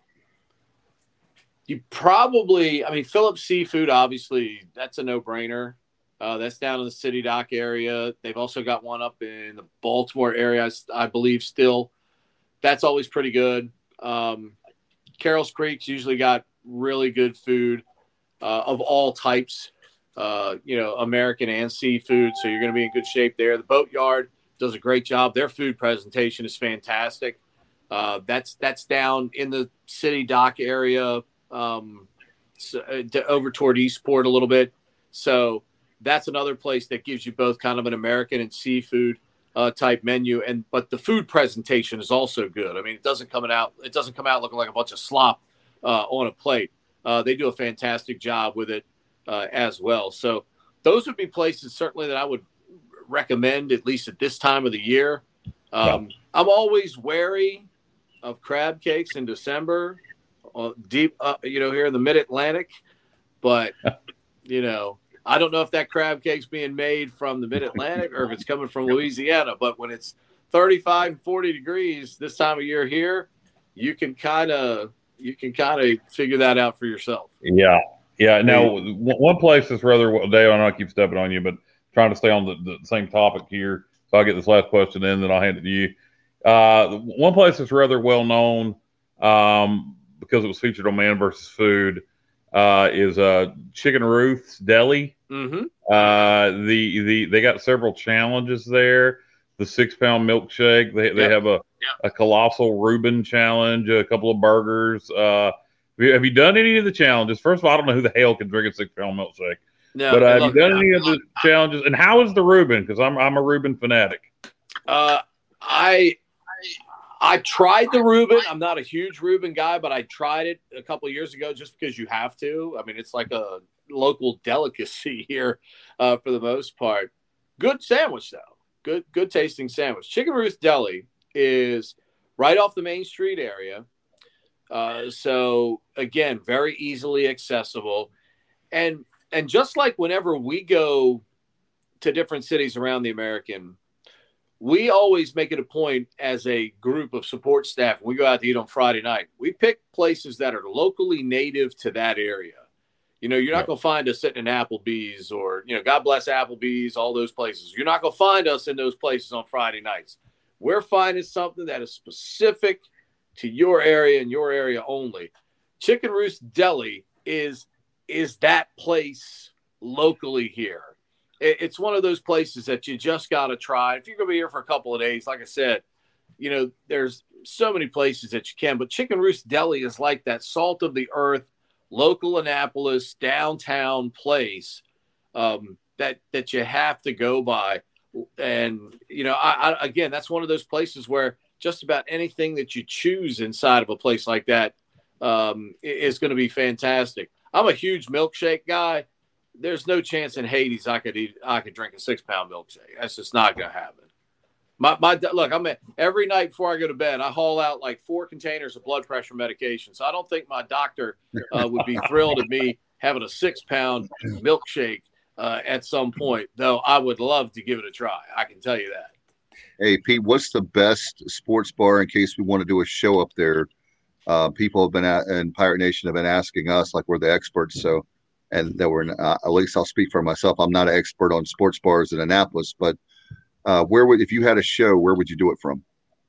You probably, I mean, Phillips Seafood, obviously, that's a no-brainer. Uh, that's down in the City Dock area. They've also got one up in the Baltimore area, I believe, still. That's always pretty good. Um, Carroll's Creek's usually got really good food uh, of all types, uh, you know, American and seafood, so you're going to be in good shape there. The Boatyard does a great job. Their food presentation is fantastic. Uh, that's that's down in the City Dock area, um, so, uh, to, over toward Eastport a little bit. So that's another place that gives you both kind of an American and seafood uh, type menu. And but the food presentation is also good. I mean, it doesn't come out it doesn't come out looking like a bunch of slop uh, on a plate. Uh, they do a fantastic job with it uh, as well. So those would be places certainly that I would recommend at least at this time of the year. Um, yeah. I'm always wary of crab cakes in December, uh, deep, uh, you know, here in the Mid-Atlantic. But, you know, I don't know if that crab cake's being made from the Mid-Atlantic or if it's coming from Louisiana. But when it's thirty-five and forty degrees this time of year here, you can kind of you can kind of figure that out for yourself. Yeah, yeah. Now, one place that's rather well, Dave, I know I keep stepping on you, but trying to stay on the, the same topic here. So I'll get this last question in, then I'll hand it to you. Uh, one place that's rather well known um, because it was featured on Man versus Food uh, is uh, Chicken Ruth's Deli. Mm-hmm. Uh, the the they got several challenges there. The six pound milkshake. They they yep. have a, yep. a colossal Reuben challenge. A couple of burgers. Uh, have you done any of the challenges? First of all, I don't know who the hell can drink a six pound milkshake. No, but uh, have you done any of the challenges? And how is the Reuben? Because I'm I'm a Reuben fanatic. Uh, I. I tried the Reuben. I'm not a huge Reuben guy, but I tried it a couple of years ago just because you have to. I mean, it's like a local delicacy here uh, for the most part. Good sandwich, though. Good, good tasting sandwich. Chicken Ruth Deli is right off the Main Street area. Uh, so, again, very easily accessible. And and just like whenever we go to different cities around the American, we always make it a point as a group of support staff when we go out to eat on Friday night. We pick places that are locally native to that area. You know, you're not yeah. going to find us sitting in Applebee's or, you know, God bless Applebee's, all those places. You're not going to find us in those places on Friday nights. We're finding something that is specific to your area and your area only. Chicken Roost Deli is is that place locally here. It, it's one of those places that you just got to try. If you're going to be here for a couple of days, like I said, you know, there's so many places that you can. But Chicken Roost Deli is like that salt of the earth, local Annapolis, downtown place um, that that you have to go by. And, you know, I, I, again, that's one of those places where just about anything that you choose inside of a place like that um, is going to be fantastic. I'm a huge milkshake guy. There's no chance in Hades I could eat, I could drink a six pound milkshake. That's just not going to happen. My, my, look, I'm at, every night before I go to bed, I haul out like four containers of blood pressure medication. So I don't think my doctor uh, would be thrilled at me having a six pound milkshake uh, at some point, though I would love to give it a try. I can tell you that. Hey, Pete, what's the best sports bar in case we want to do a show up there? Uh, people have been at, in Pirate Nation have been asking us like we're the experts. So, and that we're, uh, at least I'll speak for myself. I'm not an expert on sports bars in Annapolis, but uh, where would, if you had a show, where would you do it from?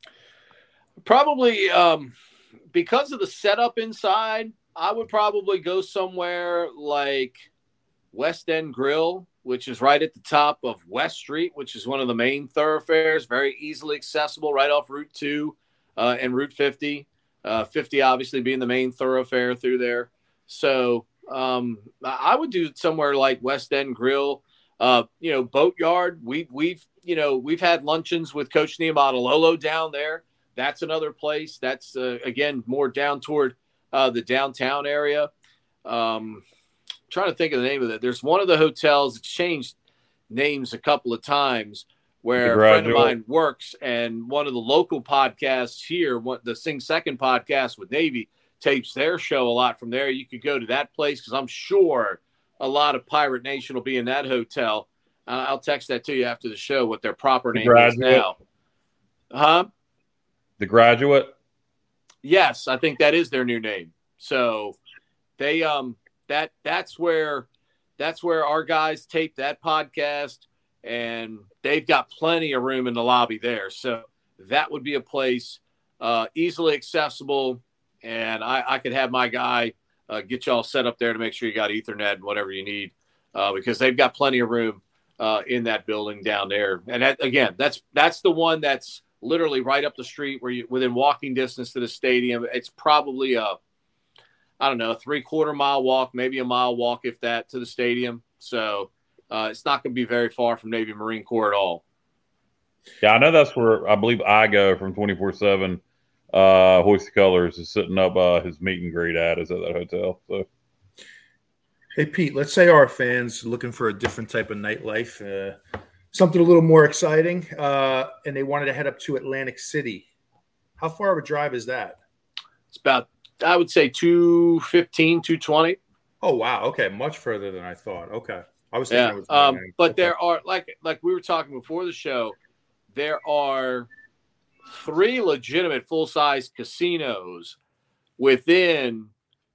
Probably um, because of the setup inside, I would probably go somewhere like West End Grill, which is right at the top of West Street, which is one of the main thoroughfares, very easily accessible right off Route two uh, and Route fifty. Uh, fifty obviously being the main thoroughfare through there. So um, I would do somewhere like West End Grill, uh, you know, Boatyard. We, we've, you know, we've had luncheons with Coach Niumatalolo down there. That's another place. That's, uh, again, more down toward uh, the downtown area. Um, trying to think of the name of it. There's one of the hotels that changed names a couple of times where a friend of mine works, and one of the local podcasts here, what the Sing Second podcast with Navy, tapes their show a lot from there. You could go to that place because I'm sure a lot of Pirate Nation will be in that hotel. Uh, I'll text that to you after the show, what their proper name is now. Huh? The Graduate? Yes, I think that is their new name. So they um that that's where that's where our guys tape that podcast, and they've got plenty of room in the lobby there. So that would be a place uh, easily accessible, and I, I could have my guy uh, get y'all set up there to make sure you got Ethernet and whatever you need uh, because they've got plenty of room uh, in that building down there. And that, again, that's that's the one that's literally right up the street where you within walking distance to the stadium. It's probably a, I don't know, a three quarter mile walk, maybe a mile walk, if that, to the stadium. So uh, it's not going to be very far from Navy Marine Corps at all. Yeah, I know that's where I believe I go from twenty-four seven. Uh, Hoist the Colors is sitting up uh, his meet and greet at is at that hotel. So, hey Pete, let's say our fans looking for a different type of nightlife, uh, something a little more exciting, uh, and they wanted to head up to Atlantic City. How far of a drive is that? It's about, I would say, two fifteen, two twenty. Oh wow, okay, much further than I thought. Okay, I was thinking yeah, it was um, but okay. There are like like we were talking before the show. There are three legitimate full-size casinos within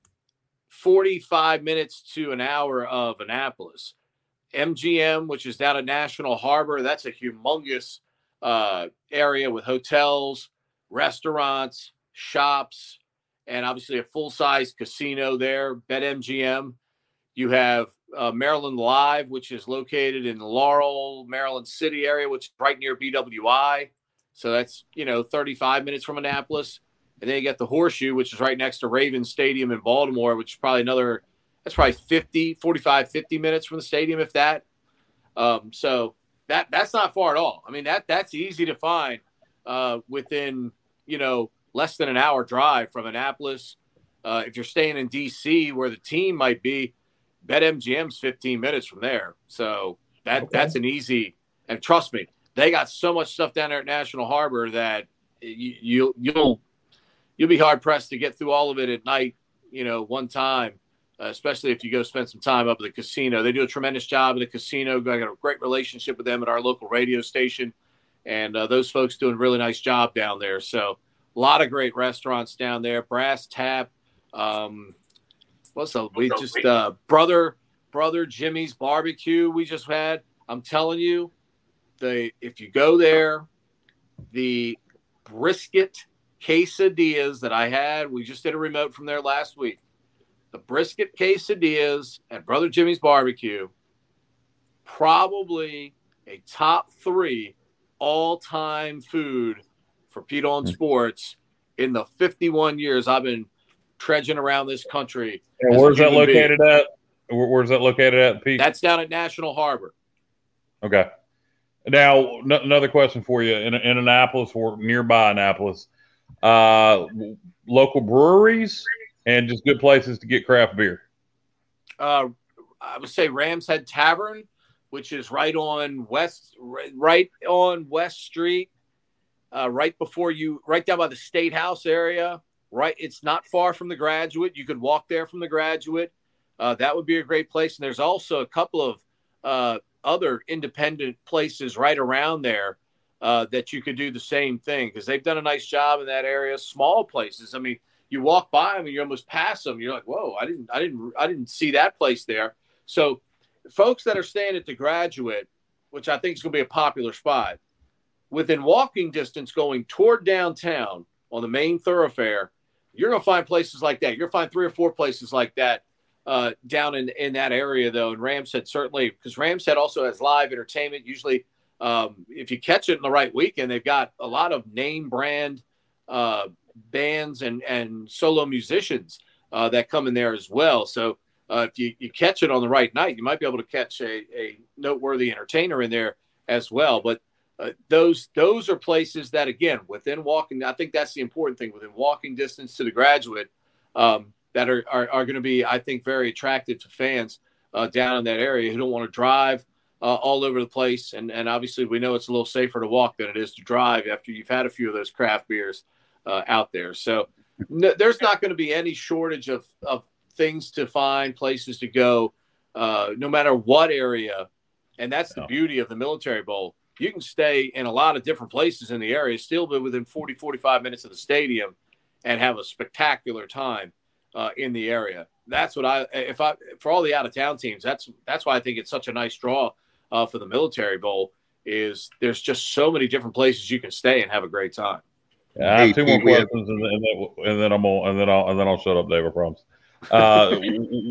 forty-five minutes to an hour of Annapolis. M G M, which is down at National Harbor, that's a humongous uh, area with hotels, restaurants, shops, and obviously a full-size casino there, BetMGM. You have uh, Maryland Live, which is located in Laurel, Maryland City area, which is right near B W I. So that's, you know, thirty-five minutes from Annapolis. And then you got the Horseshoe, which is right next to Ravens Stadium in Baltimore, which is probably another, that's probably fifty, forty-five, fifty minutes from the stadium, if that. Um, so that that's not far at all. I mean, that that's easy to find uh, within, you know, less than an hour drive from Annapolis. Uh, if you're staying in D C where the team might be, BetMGM's fifteen minutes from there. So that okay. that's an easy, and trust me, they got so much stuff down there at National Harbor that you, you you'll you'll be hard pressed to get through all of it at night, you know, one time, uh, especially if you go spend some time up at the casino. They do a tremendous job at the casino. I got a great relationship with them at our local radio station, and uh, those folks doing a really nice job down there. So a lot of great restaurants down there. Brass Tap. Um, what's up? We just uh, brother brother Jimmy's barbecue we just had. I'm telling you, the if you go there, the brisket quesadillas that I had, we just did a remote from there last week. The brisket quesadillas at Brother Jimmy's Barbecue, probably a top three all-time food for Pete on Sports in the fifty-one years I've been trudging around this country. And where's that located being. at? Where, where's that located at, Pete? That's down at National Harbor. Okay. Now, n- another question for you. In, in Annapolis or nearby Annapolis, uh, local breweries and just good places to get craft beer. Uh, I would say Ram's Head Tavern, which is right on West, right on West Street, uh, right before you, right down by the State House area. Right, it's not far from the Graduate. You could walk there from the Graduate. Uh, that would be a great place. And there's also a couple of uh, other independent places right around there uh, that you could do the same thing because they've done a nice job in that area. Small places. I mean, you walk by them and you almost pass them. You're like, whoa, I didn't, I didn't, I didn't see that place there. So, folks that are staying at the Graduate, which I think is going to be a popular spot, within walking distance going toward downtown on the main thoroughfare, you're going to find places like that. You're going to find three or four places like that uh, down in, in that area, though. And Ram's Head certainly, because Ram's Head also has live entertainment. Usually, um, if you catch it in the right weekend, they've got a lot of name brand uh, bands and, and solo musicians uh, that come in there as well. So uh, if you, you catch it on the right night, you might be able to catch a, a noteworthy entertainer in there as well. But Uh, those those are places that, again, within walking, I think that's the important thing, within walking distance to the Graduate, um, that are, are, are going to be, I think, very attractive to fans uh, down in that area who don't want to drive uh, all over the place. And, and obviously we know it's a little safer to walk than it is to drive after you've had a few of those craft beers uh, out there. So no, there's not going to be any shortage of, of things to find, places to go, uh, no matter what area. And that's the beauty of the Military Bowl. You can stay in a lot of different places in the area, still be within forty, forty-five minutes of the stadium and have a spectacular time uh, in the area. That's what I, if I, for all the out of town teams, that's, that's why I think it's such a nice draw uh, for the Military Bowl is there's just so many different places you can stay and have a great time. Yeah, I have two more questions and then, and then I'm gonna, and then I'll, and then I'll shut up, Dave, I promise. Uh,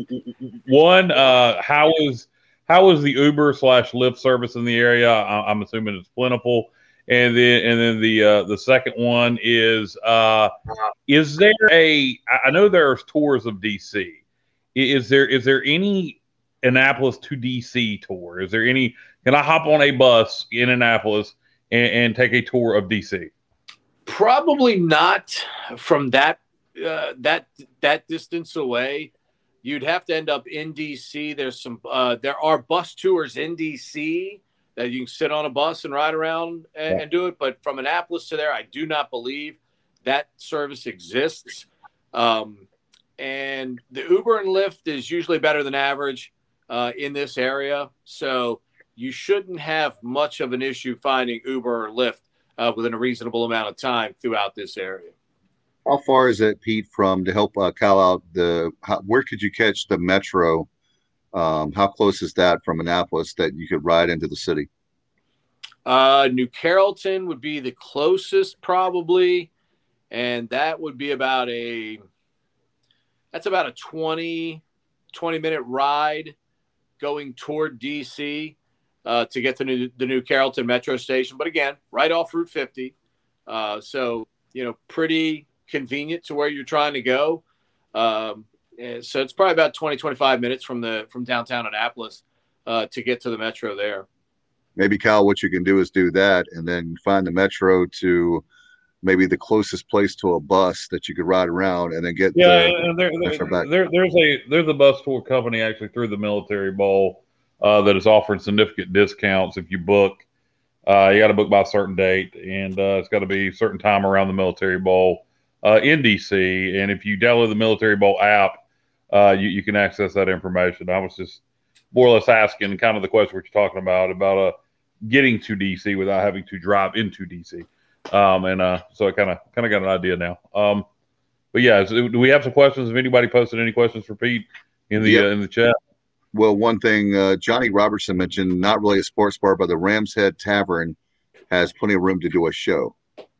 one, uh, how is, How is the Uber slash Lyft service in the area? I, I'm assuming it's plentiful. And then, and then the uh, the second one is: uh, is there a? I know there's tours of D C. Is there is there any Annapolis to D C tour? Is there any? Can I hop on a bus in Annapolis and, and take a tour of D C? Probably not from that uh, that that distance away. You'd have to end up in D C. There's some, uh, there are bus tours in D C that you can sit on a bus and ride around and, yeah. and do it. But from Annapolis to there, I do not believe that service exists. Um, and the Uber and Lyft is usually better than average uh, in this area. So you shouldn't have much of an issue finding Uber or Lyft uh, within a reasonable amount of time throughout this area. How far is it, Pete, from to help uh, Cal out? The how, where could you catch the metro? Um, how close is that from Annapolis that you could ride into the city? Uh, New Carrollton would be the closest, probably, and that would be about a that's about a twenty, twenty minute ride going toward D C uh, to get to new, the New Carrollton metro station. But again, right off Route fifty, uh, so you know, pretty convenient to where you're trying to go. Um, and so it's probably about twenty, twenty-five minutes from the, from downtown Annapolis uh, to get to the metro there. Maybe, Kyle, what you can do is do that and then find the metro to maybe the closest place to a bus that you could ride around and then get. Yeah. The, and there, there, there, there's a, there's a bus tour company actually through the Military Bowl uh, that is offering significant discounts if you book. Uh, you got to book by a certain date, and uh, it's got to be a certain time around the Military Bowl uh, in D C. And if you download the Military Bowl app, uh, you, you can access that information. I was just more or less asking kind of the question what you're talking about, about a getting to D C without having to drive into D C. Um, and uh, so I kind of kind of got an idea now. Um, but yeah, so do we have some questions? If anybody posted any questions for Pete in the Yep. uh, in the chat? Well, one thing uh, Johnny Robertson mentioned, not really a sports bar, but the Ram's Head Tavern has plenty of room to do a show.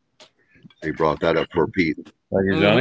He brought that up for Pete. Thank you, Johnny.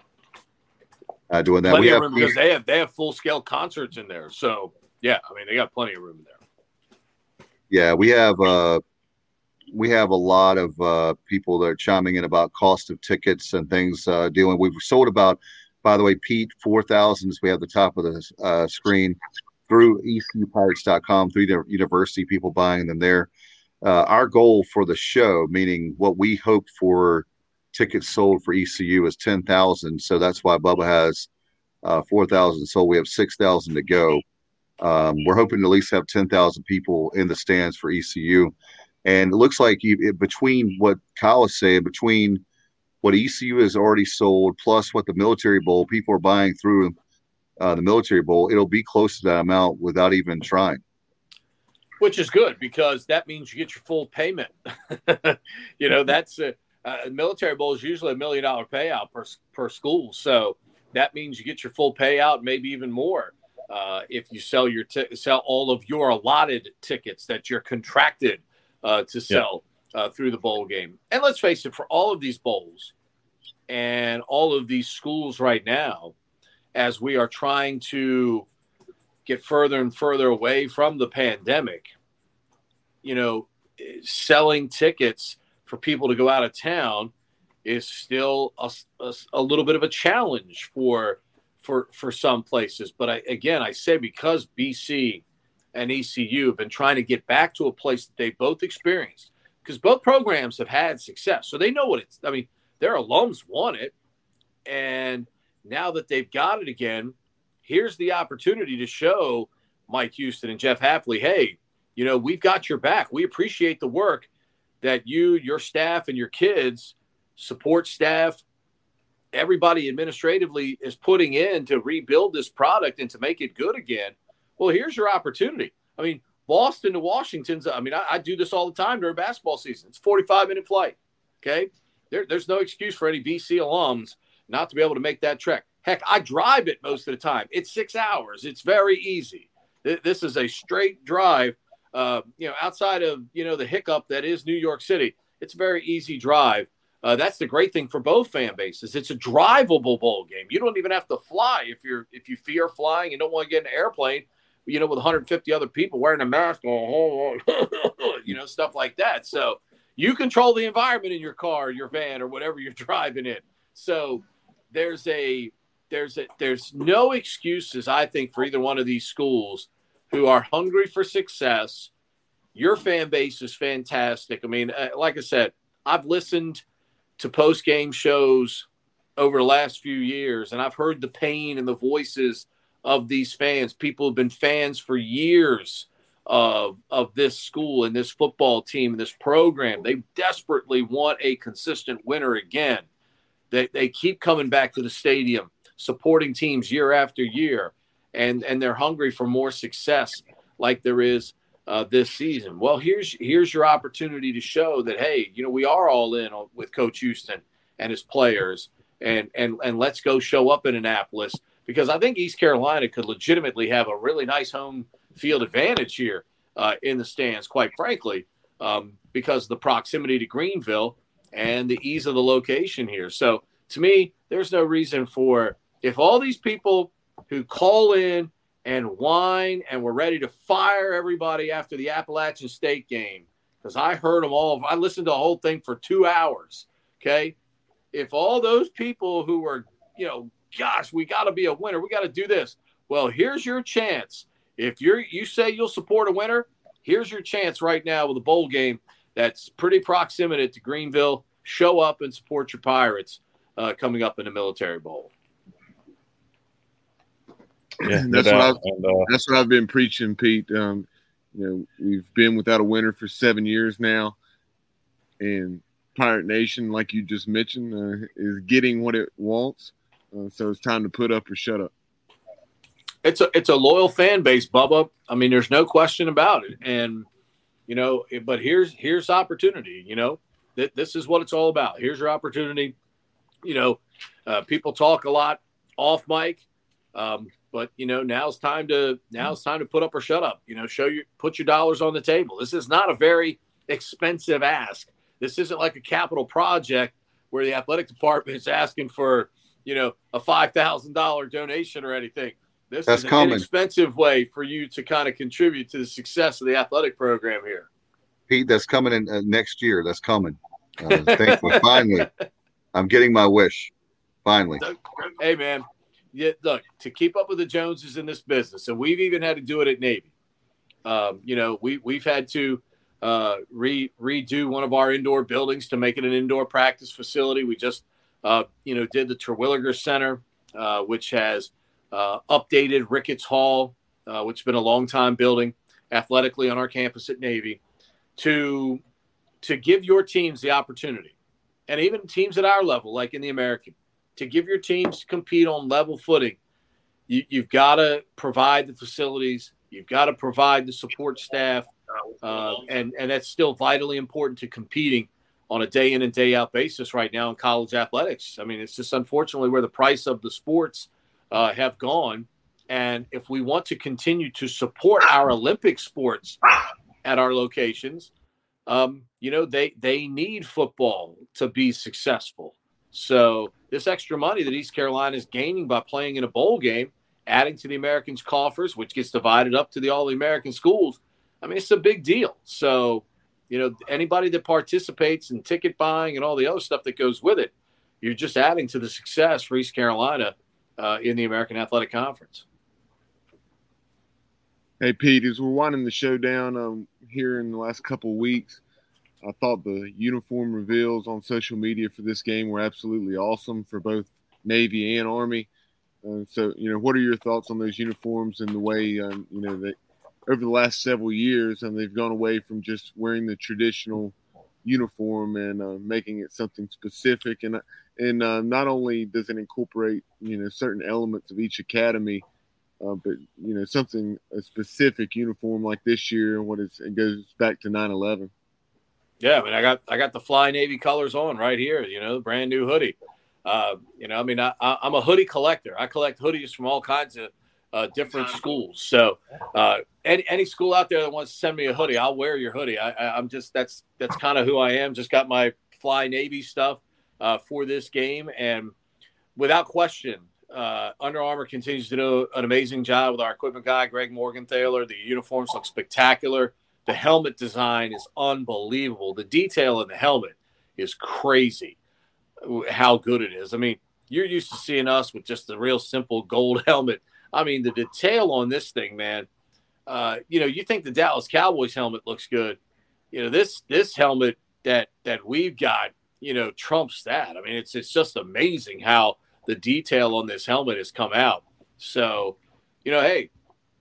Mm-hmm. Uh, doing that, Plenty we of have room because they have they have full scale concerts in there. So yeah, I mean they got plenty of room there. yeah, we have uh, we have a lot of uh, people that are chiming in about cost of tickets and things. Uh, dealing, we've sold about, by the way, Pete, four thousand. We have the top of the uh, screen through E C U Pirates dot com, through the university, people buying them there. Uh, our goal for the show, meaning what we hope for tickets sold for E C U, is ten thousand. So that's why Bubba has uh, four thousand sold. We have six thousand to go. Um, we're hoping to at least have ten thousand people in the stands for E C U. And it looks like you, it, between what Kyle is saying, between what E C U has already sold, plus what the Military Bowl, people are buying through uh, the Military Bowl, it'll be close to that amount without even trying. Which is good because that means you get your full payment. you know, that's a, a Military Bowl is usually a million dollar payout per per school, so that means you get your full payout, maybe even more, uh, if you sell your t- sell all of your allotted tickets that you're contracted uh, to sell yeah. uh, through the bowl game. And let's face it, for all of these bowls and all of these schools right now, as we are trying to get further and further away from the pandemic, you know, selling tickets for people to go out of town is still a, a, a little bit of a challenge for for for some places. But I, again, I say because B C and E C U have been trying to get back to a place that they both experienced, because both programs have had success, so they know what it's. I mean, their alums want it, and now that they've got it again, here's the opportunity to show Mike Houston and Jeff Hafley, hey, you know, we've got your back. We appreciate the work that you, your staff, and your kids, support staff, everybody administratively is putting in to rebuild this product and to make it good again. Well, here's your opportunity. I mean, Boston to Washington's, I mean, I, I do this all the time during basketball season. It's a forty-five minute flight, okay? There, there's no excuse for any B C alums not to be able to make that trek. Heck, I drive it most of the time. It's six hours. It's very easy. This is a straight drive, uh, you know, outside of, you know, the hiccup that is New York City. It's a very easy drive. Uh, that's the great thing for both fan bases. It's a drivable bowl game. You don't even have to fly if you're if you fear flying and don't want to get in an airplane, you know, with one hundred fifty other people wearing a mask, you know, stuff like that. So you control the environment in your car, your van, or whatever you're driving in. So there's a There's a, there's no excuses, I think, for either one of these schools who are hungry for success. Your fan base is fantastic. I mean, uh, like I said, I've listened to post-game shows over the last few years, and I've heard the pain and the voices of these fans. People have been fans for years of, of this school and this football team and this program. They desperately want a consistent winner again. They, they keep coming back to the stadium, supporting teams year after year, and, and they're hungry for more success like there is uh, this season. Well, here's here's your opportunity to show that, hey, you know, we are all in on, with Coach Houston and his players, and, and, and let's go show up in Annapolis, because I think East Carolina could legitimately have a really nice home field advantage here uh, in the stands, quite frankly, um, because of the proximity to Greenville and the ease of the location here. So to me, there's no reason for, if all these people who call in and whine and were ready to fire everybody after the Appalachian State game, because I heard them all, I listened to the whole thing for two hours, okay? If all those people who were, you know, gosh, we got to be a winner, we got to do this. Well, here's your chance. If you're, you say you'll support a winner, here's your chance right now with a bowl game that's pretty proximate to Greenville. Show up and support your Pirates uh, coming up in the Military Bowl. Yeah, that's, no what doubt. I've, and, uh, that's what I've been preaching, Pete. Um, you know, we've been without a winner for seven years now, and Pirate Nation, like you just mentioned, uh, is getting what it wants. Uh, so it's time to put up or shut up. It's a it's a loyal fan base, Bubba. I mean, there's no question about it. And you know, but here's here's opportunity. You know, th- this is what it's all about. Here's your opportunity. You know, uh, people talk a lot off mic, um, but you know, now's time to now's time to put up or shut up. You know, show your put your dollars on the table. This is not a very expensive ask. This isn't like a capital project where the athletic department is asking for, you know, a five thousand dollars donation or anything. This That's is an common. inexpensive way for you to kind of contribute to the success of the athletic program here. Pete, that's coming in uh, next year. That's coming. Uh, thankfully, finally, I'm getting my wish. Finally. Hey, man, yeah, look, to keep up with the Joneses in this business, and we've even had to do it at Navy. Um, you know, we, we've had to uh, re, redo one of our indoor buildings to make it an indoor practice facility. We just, uh, you know, did the Terwilliger Center, uh, which has uh, updated Ricketts Hall, uh, which has been a long-time building athletically on our campus at Navy, to to give your teams the opportunity, and even teams at our level, like in the American, to give your teams to compete on level footing. You, you've got to provide the facilities. You've got to provide the support staff, uh, and, and that's still vitally important to competing on a day in and day out basis right now in college athletics. I mean, it's just unfortunately where the price of the sports uh, have gone. And if we want to continue to support our Olympic sports at our locations, um, you know, they, they need football to be successful. So this extra money that East Carolina is gaining by playing in a bowl game, adding to the Americans' coffers, which gets divided up to the All-American schools, I mean, it's a big deal. So, you know, anybody that participates in ticket buying and all the other stuff that goes with it, you're just adding to the success for East Carolina uh, in the American Athletic Conference. Hey, Pete, as we're winding the show down um, here in the last couple of weeks, I thought the uniform reveals on social media for this game were absolutely awesome for both Navy and Army. Uh, so, you know, what are your thoughts on those uniforms and the way, um, you know, that over the last several years, and they've gone away from just wearing the traditional uniform and uh, making it something specific. And and uh, not only does it incorporate, you know, certain elements of each academy, uh, but, you know, something, a specific uniform like this year, what is, it goes back to nine eleven. Yeah, I mean, I got I got the Fly Navy colors on right here, you know, the brand new hoodie. Uh, you know, I mean, I, I'm a hoodie collector. I collect hoodies from all kinds of uh, different schools. So uh, any, any school out there that wants to send me a hoodie, I'll wear your hoodie. I, I, I'm just, that's that's kind of who I am. Just got my Fly Navy stuff uh, for this game. And without question, uh, Under Armour continues to do an amazing job with our equipment guy, Greg Morgenthaler. The uniforms look spectacular. The helmet design is unbelievable. The detail in the helmet is crazy, how good it is. I mean, you're used to seeing us with just the real simple gold helmet. I mean, the detail on this thing, man, uh, you know, you think the Dallas Cowboys helmet looks good. You know, this this helmet that that we've got, you know, trumps that. I mean, it's it's just amazing how the detail on this helmet has come out. So, you know, hey,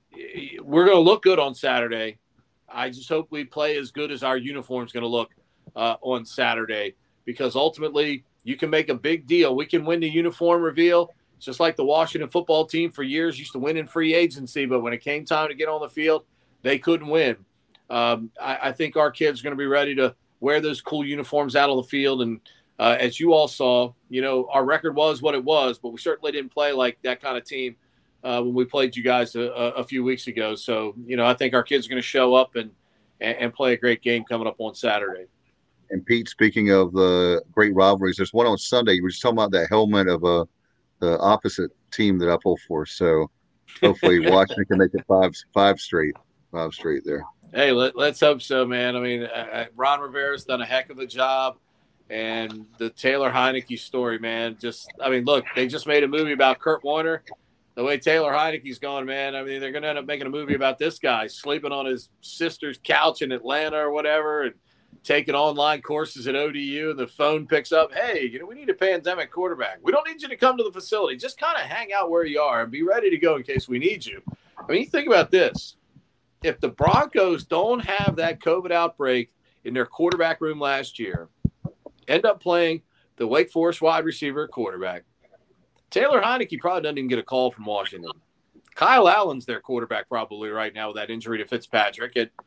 we're going to look good on Saturday. I just hope we play as good as our uniform's going to look uh, on Saturday, because ultimately you can make a big deal. We can win the uniform reveal, just like the Washington football team for years used to win in free agency, but when it came time to get on the field, they couldn't win. Um, I, I think our kids are going to be ready to wear those cool uniforms out on the field. And uh, as you all saw, you know, our record was what it was, but we certainly didn't play like that kind of team Uh, when we played you guys a, a few weeks ago. So, you know, I think our kids are going to show up and, and, and play a great game coming up on Saturday. And Pete, speaking of the great rivalries, there's one on Sunday. You were just talking about that helmet of uh, the opposite team that I pull for. So hopefully Washington can make it five, five straight, five straight there. Hey, let, let's hope so, man. I mean, uh, Ron Rivera's done a heck of a job. And the Taylor Heineke story, man, just, I mean, look, they just made a movie about Kurt Warner. The way Taylor Heineke's gone, man, I mean, they're going to end up making a movie about this guy sleeping on his sister's couch in Atlanta or whatever and taking online courses at O D U, and the phone picks up, hey, you know, we need a pandemic quarterback. We don't need you to come to the facility. Just kind of hang out where you are and be ready to go in case we need you. I mean, you think about this. If the Broncos don't have that COVID outbreak in their quarterback room last year, end up playing the Wake Forest wide receiver quarterback, Taylor Heineke probably doesn't even get a call from Washington. Kyle Allen's their quarterback probably right now with that injury to Fitzpatrick. And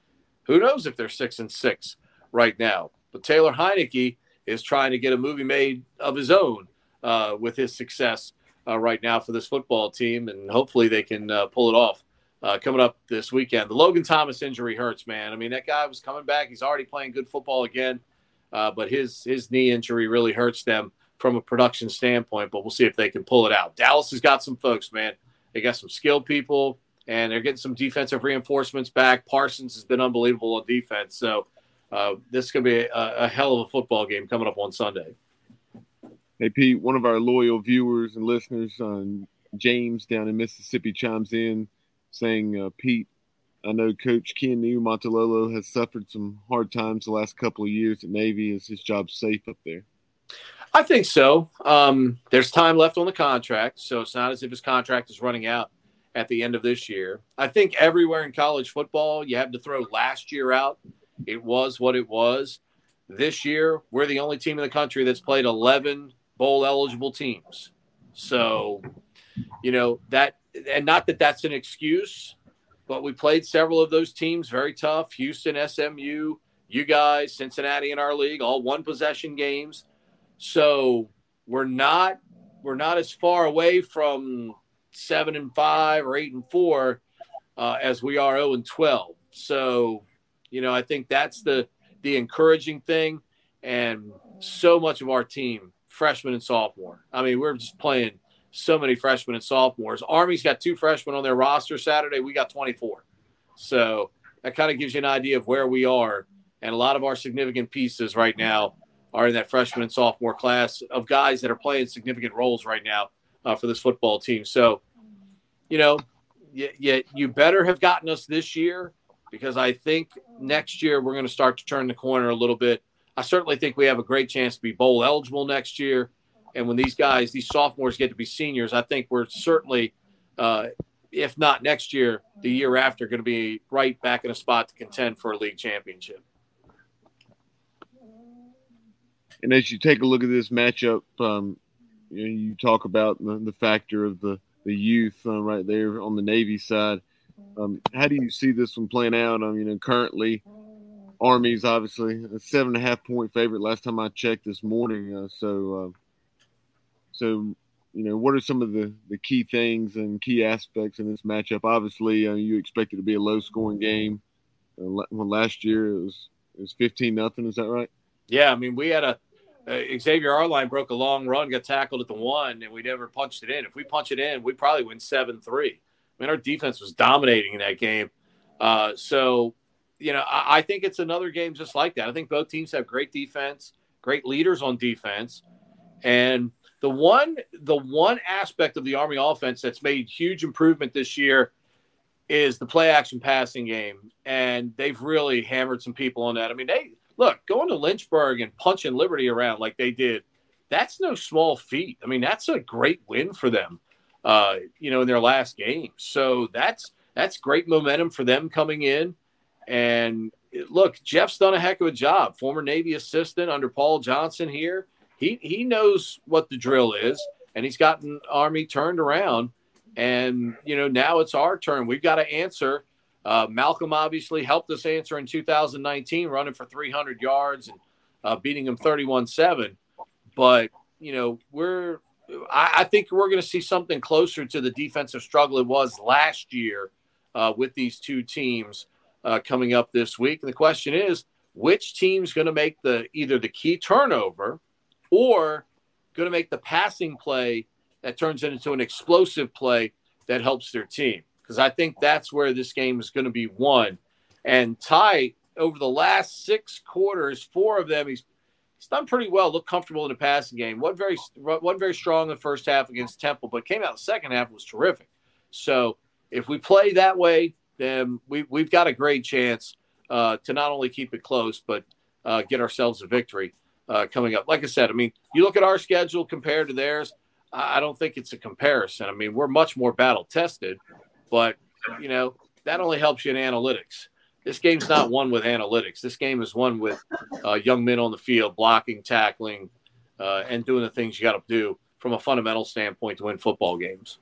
Who knows if they're six and six right now? But Taylor Heineke is trying to get a movie made of his own uh, with his success uh, right now for this football team, and hopefully they can uh, pull it off uh, coming up this weekend. The Logan Thomas injury hurts, man. I mean, that guy was coming back. He's already playing good football again, uh, but his his knee injury really hurts them from a production standpoint, but we'll see if they can pull it out. Dallas has got some folks, man. They got some skilled people, and they're getting some defensive reinforcements back. Parsons has been unbelievable on defense, so uh, this is going to be a, a hell of a football game coming up on Sunday. Hey, Pete, one of our loyal viewers and listeners, um, James down in Mississippi, chimes in saying, uh, Pete, I know Coach Ken Niumatalolo has suffered some hard times the last couple of years at Navy. Is his job safe up there? I think so. Um, there's time left on the contract, so it's not as if his contract is running out at the end of this year. I think everywhere in college football, you have to throw last year out. It was what it was. This year, we're the only team in the country that's played eleven bowl-eligible teams. So, you know, that – and not that that's an excuse, but we played several of those teams very tough. Houston, S M U, you guys, Cincinnati in our league, all one-possession games. So we're not we're not as far away from seven and five or eight and four uh, as we are zero and twelve. So, you know, I think that's the the encouraging thing. And so much of our team, freshmen and sophomore. I mean, we're just playing so many freshmen and sophomores. Army's got two freshmen on their roster Saturday. We got twenty-four. So that kind of gives you an idea of where we are. And a lot of our significant pieces right now are in that freshman and sophomore class of guys that are playing significant roles right now uh, for this football team. So, you know, you, you, you better have gotten us this year, because I think next year we're going to start to turn the corner a little bit. I certainly think we have a great chance to be bowl eligible next year. And when these guys, these sophomores get to be seniors, I think we're certainly, uh, if not next year, the year after, going to be right back in a spot to contend for a league championship. And as you take a look at this matchup, um, you know, you talk about the, the factor of the, the youth uh, right there on the Navy side. Um, how do you see this one playing out? I mean, currently, Army's obviously a seven and a half point favorite last time I checked this morning. Uh, so, uh, so you know, what are some of the, the key things and key aspects in this matchup? Obviously, uh, you expect it to be a low scoring game. Uh, well, last year it was it was fifteen nothing. Is that right? Yeah, I mean, we had a uh, Xavier Arline broke a long run, got tackled at the one, and we never punched it in. If we punch it in, we probably win seven three. I mean, our defense was dominating in that game. Uh, so, you know, I, I think it's another game just like that. I think both teams have great defense, great leaders on defense. And the one the one aspect of the Army offense that's made huge improvement this year is the play-action passing game. And they've really hammered some people on that. I mean, they – look, going to Lynchburg and punching Liberty around like they did, that's no small feat. I mean, that's a great win for them, uh, you know, in their last game. So that's that's great momentum for them coming in. And look, Jeff's done a heck of a job. Former Navy assistant under Paul Johnson here. He he knows what the drill is, and he's gotten Army turned around. And, you know, now it's our turn. We've got to answer. Uh, Malcolm obviously helped us answer in two thousand nineteen, running for three hundred yards and uh, beating him thirty-one seven. But, you know, we're I, I think we're going to see something closer to the defensive struggle it was last year uh, with these two teams uh, coming up this week. And the question is, which team's going to make the either the key turnover or going to make the passing play that turns it into an explosive play that helps their team? Because I think that's where this game is going to be won. And Ty, over the last six quarters, four of them, he's he's done pretty well, looked comfortable in the passing game. One very one very strong in the first half against Temple, but came out the second half was terrific. So if we play that way, then we, we've got a great chance uh, to not only keep it close, but uh, get ourselves a victory uh, coming up. Like I said, I mean, you look at our schedule compared to theirs, I don't think it's a comparison. I mean, we're much more battle-tested. But, you know, that only helps you in analytics. This game's not won with analytics. This game is won with uh, young men on the field, blocking, tackling, uh, and doing the things you got to do from a fundamental standpoint to win football games.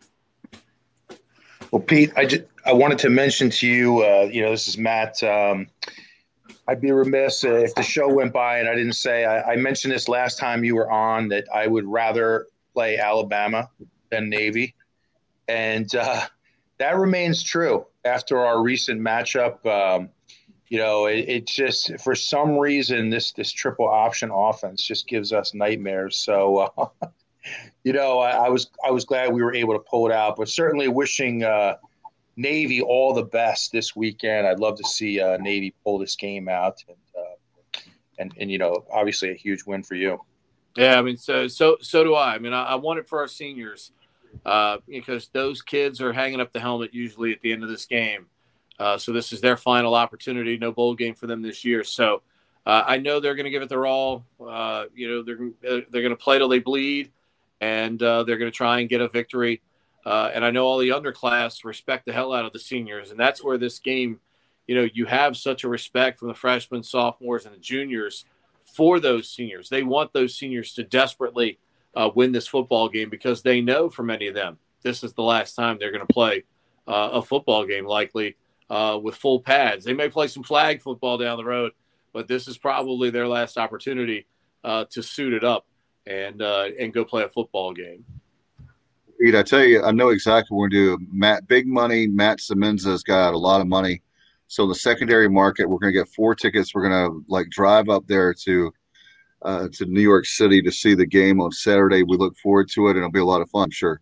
Well, Pete, I just I wanted to mention to you, uh, you know, this is Matt. Um, I'd be remiss if the show went by and I didn't say I, I mentioned this last time you were on that I would rather play Alabama than Navy, and uh, that remains true after our recent matchup. Um, you know, it, it just for some reason this this triple option offense just gives us nightmares. So, uh, you know, I, I was I was glad we were able to pull it out, but certainly wishing uh, Navy all the best this weekend. I'd love to see uh, Navy pull this game out, and, uh, and and you know, obviously a huge win for you. Yeah, I mean, so so so do I. I mean, I, I want it for our seniors uh, because those kids are hanging up the helmet usually at the end of this game. Uh, so this is their final opportunity. No bowl game for them this year. So uh, I know they're going to give it their all. Uh, you know, they're they're going to play till they bleed, and uh, they're going to try and get a victory. Uh, and I know all the underclass respect the hell out of the seniors, and that's where this game, you know, you have such a respect from the freshmen, sophomores, and the juniors for those seniors. They want those seniors to desperately uh, win this football game because they know for many of them this is the last time they're going to play uh, a football game, likely uh, with full pads. They may play some flag football down the road, but this is probably their last opportunity uh, to suit it up and uh, and go play a football game. Pete, I tell you, I know exactly what we're going to do. Matt, big money. Matt Semenza's got a lot of money. So the secondary market, we're going to get four tickets. We're going to like drive up there to uh, to New York City to see the game on Saturday. We look forward to it, and it'll be a lot of fun, I'm sure.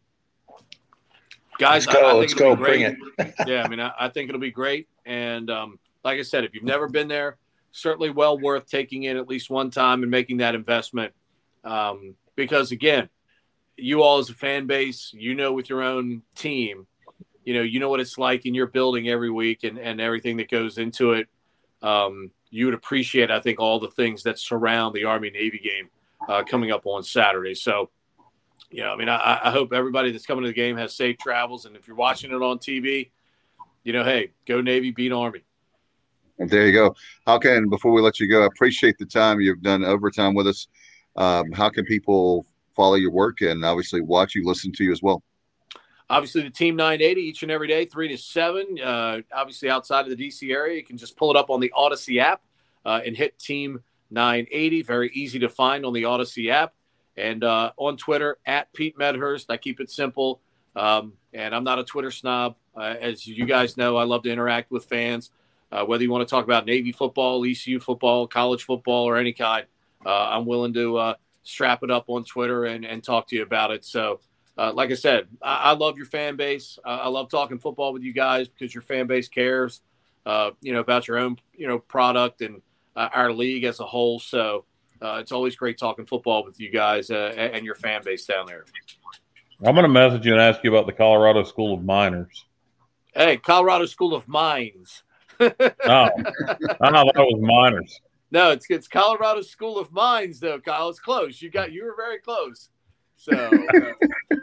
Guys, let's go. I, I think let's it'll go. be great. Bring it. Yeah, I mean, I, I think it'll be great. And um, like I said, if you've never been there, certainly well worth taking in at least one time and making that investment. Um, because again, you all as a fan base, you know, with your own team, you know, you know what it's like in your building every week and, and everything that goes into it. Um, you would appreciate, I think, all the things that surround the Army-Navy game uh, coming up on Saturday. So, you know, I mean, I, I hope everybody that's coming to the game has safe travels. And if you're watching it on T V, you know, hey, go Navy, beat Army. And there you go. How can, before we let you go, I appreciate the time you've done overtime with us. Um, how can people follow your work and obviously watch you, listen to you as well? Obviously, the Team nine eighty each and every day, three to seven. Uh, obviously, outside of the D C area, you can just pull it up on the Odyssey app uh, and hit Team nine eighty. Very easy to find on the Odyssey app. And uh, on Twitter, at Pete Medhurst. I keep it simple. Um, and I'm not a Twitter snob. Uh, as you guys know, I love to interact with fans. Uh, whether you want to talk about Navy football, E C U football, college football, or any kind, uh, I'm willing to uh, strap it up on Twitter and, and talk to you about it. So, Uh, like I said, I, I love your fan base. Uh, I love talking football with you guys because your fan base cares, uh, you know, about your own, you know, product and uh, our league as a whole. So uh, it's always great talking football with you guys uh, and your fan base down there. I'm going to message you and ask you about the Colorado School of Miners. Hey, Colorado School of Mines. Oh, I thought that was miners. No, it's it's Colorado School of Mines, though, Kyle. It's close. You got you were very close. So. Uh,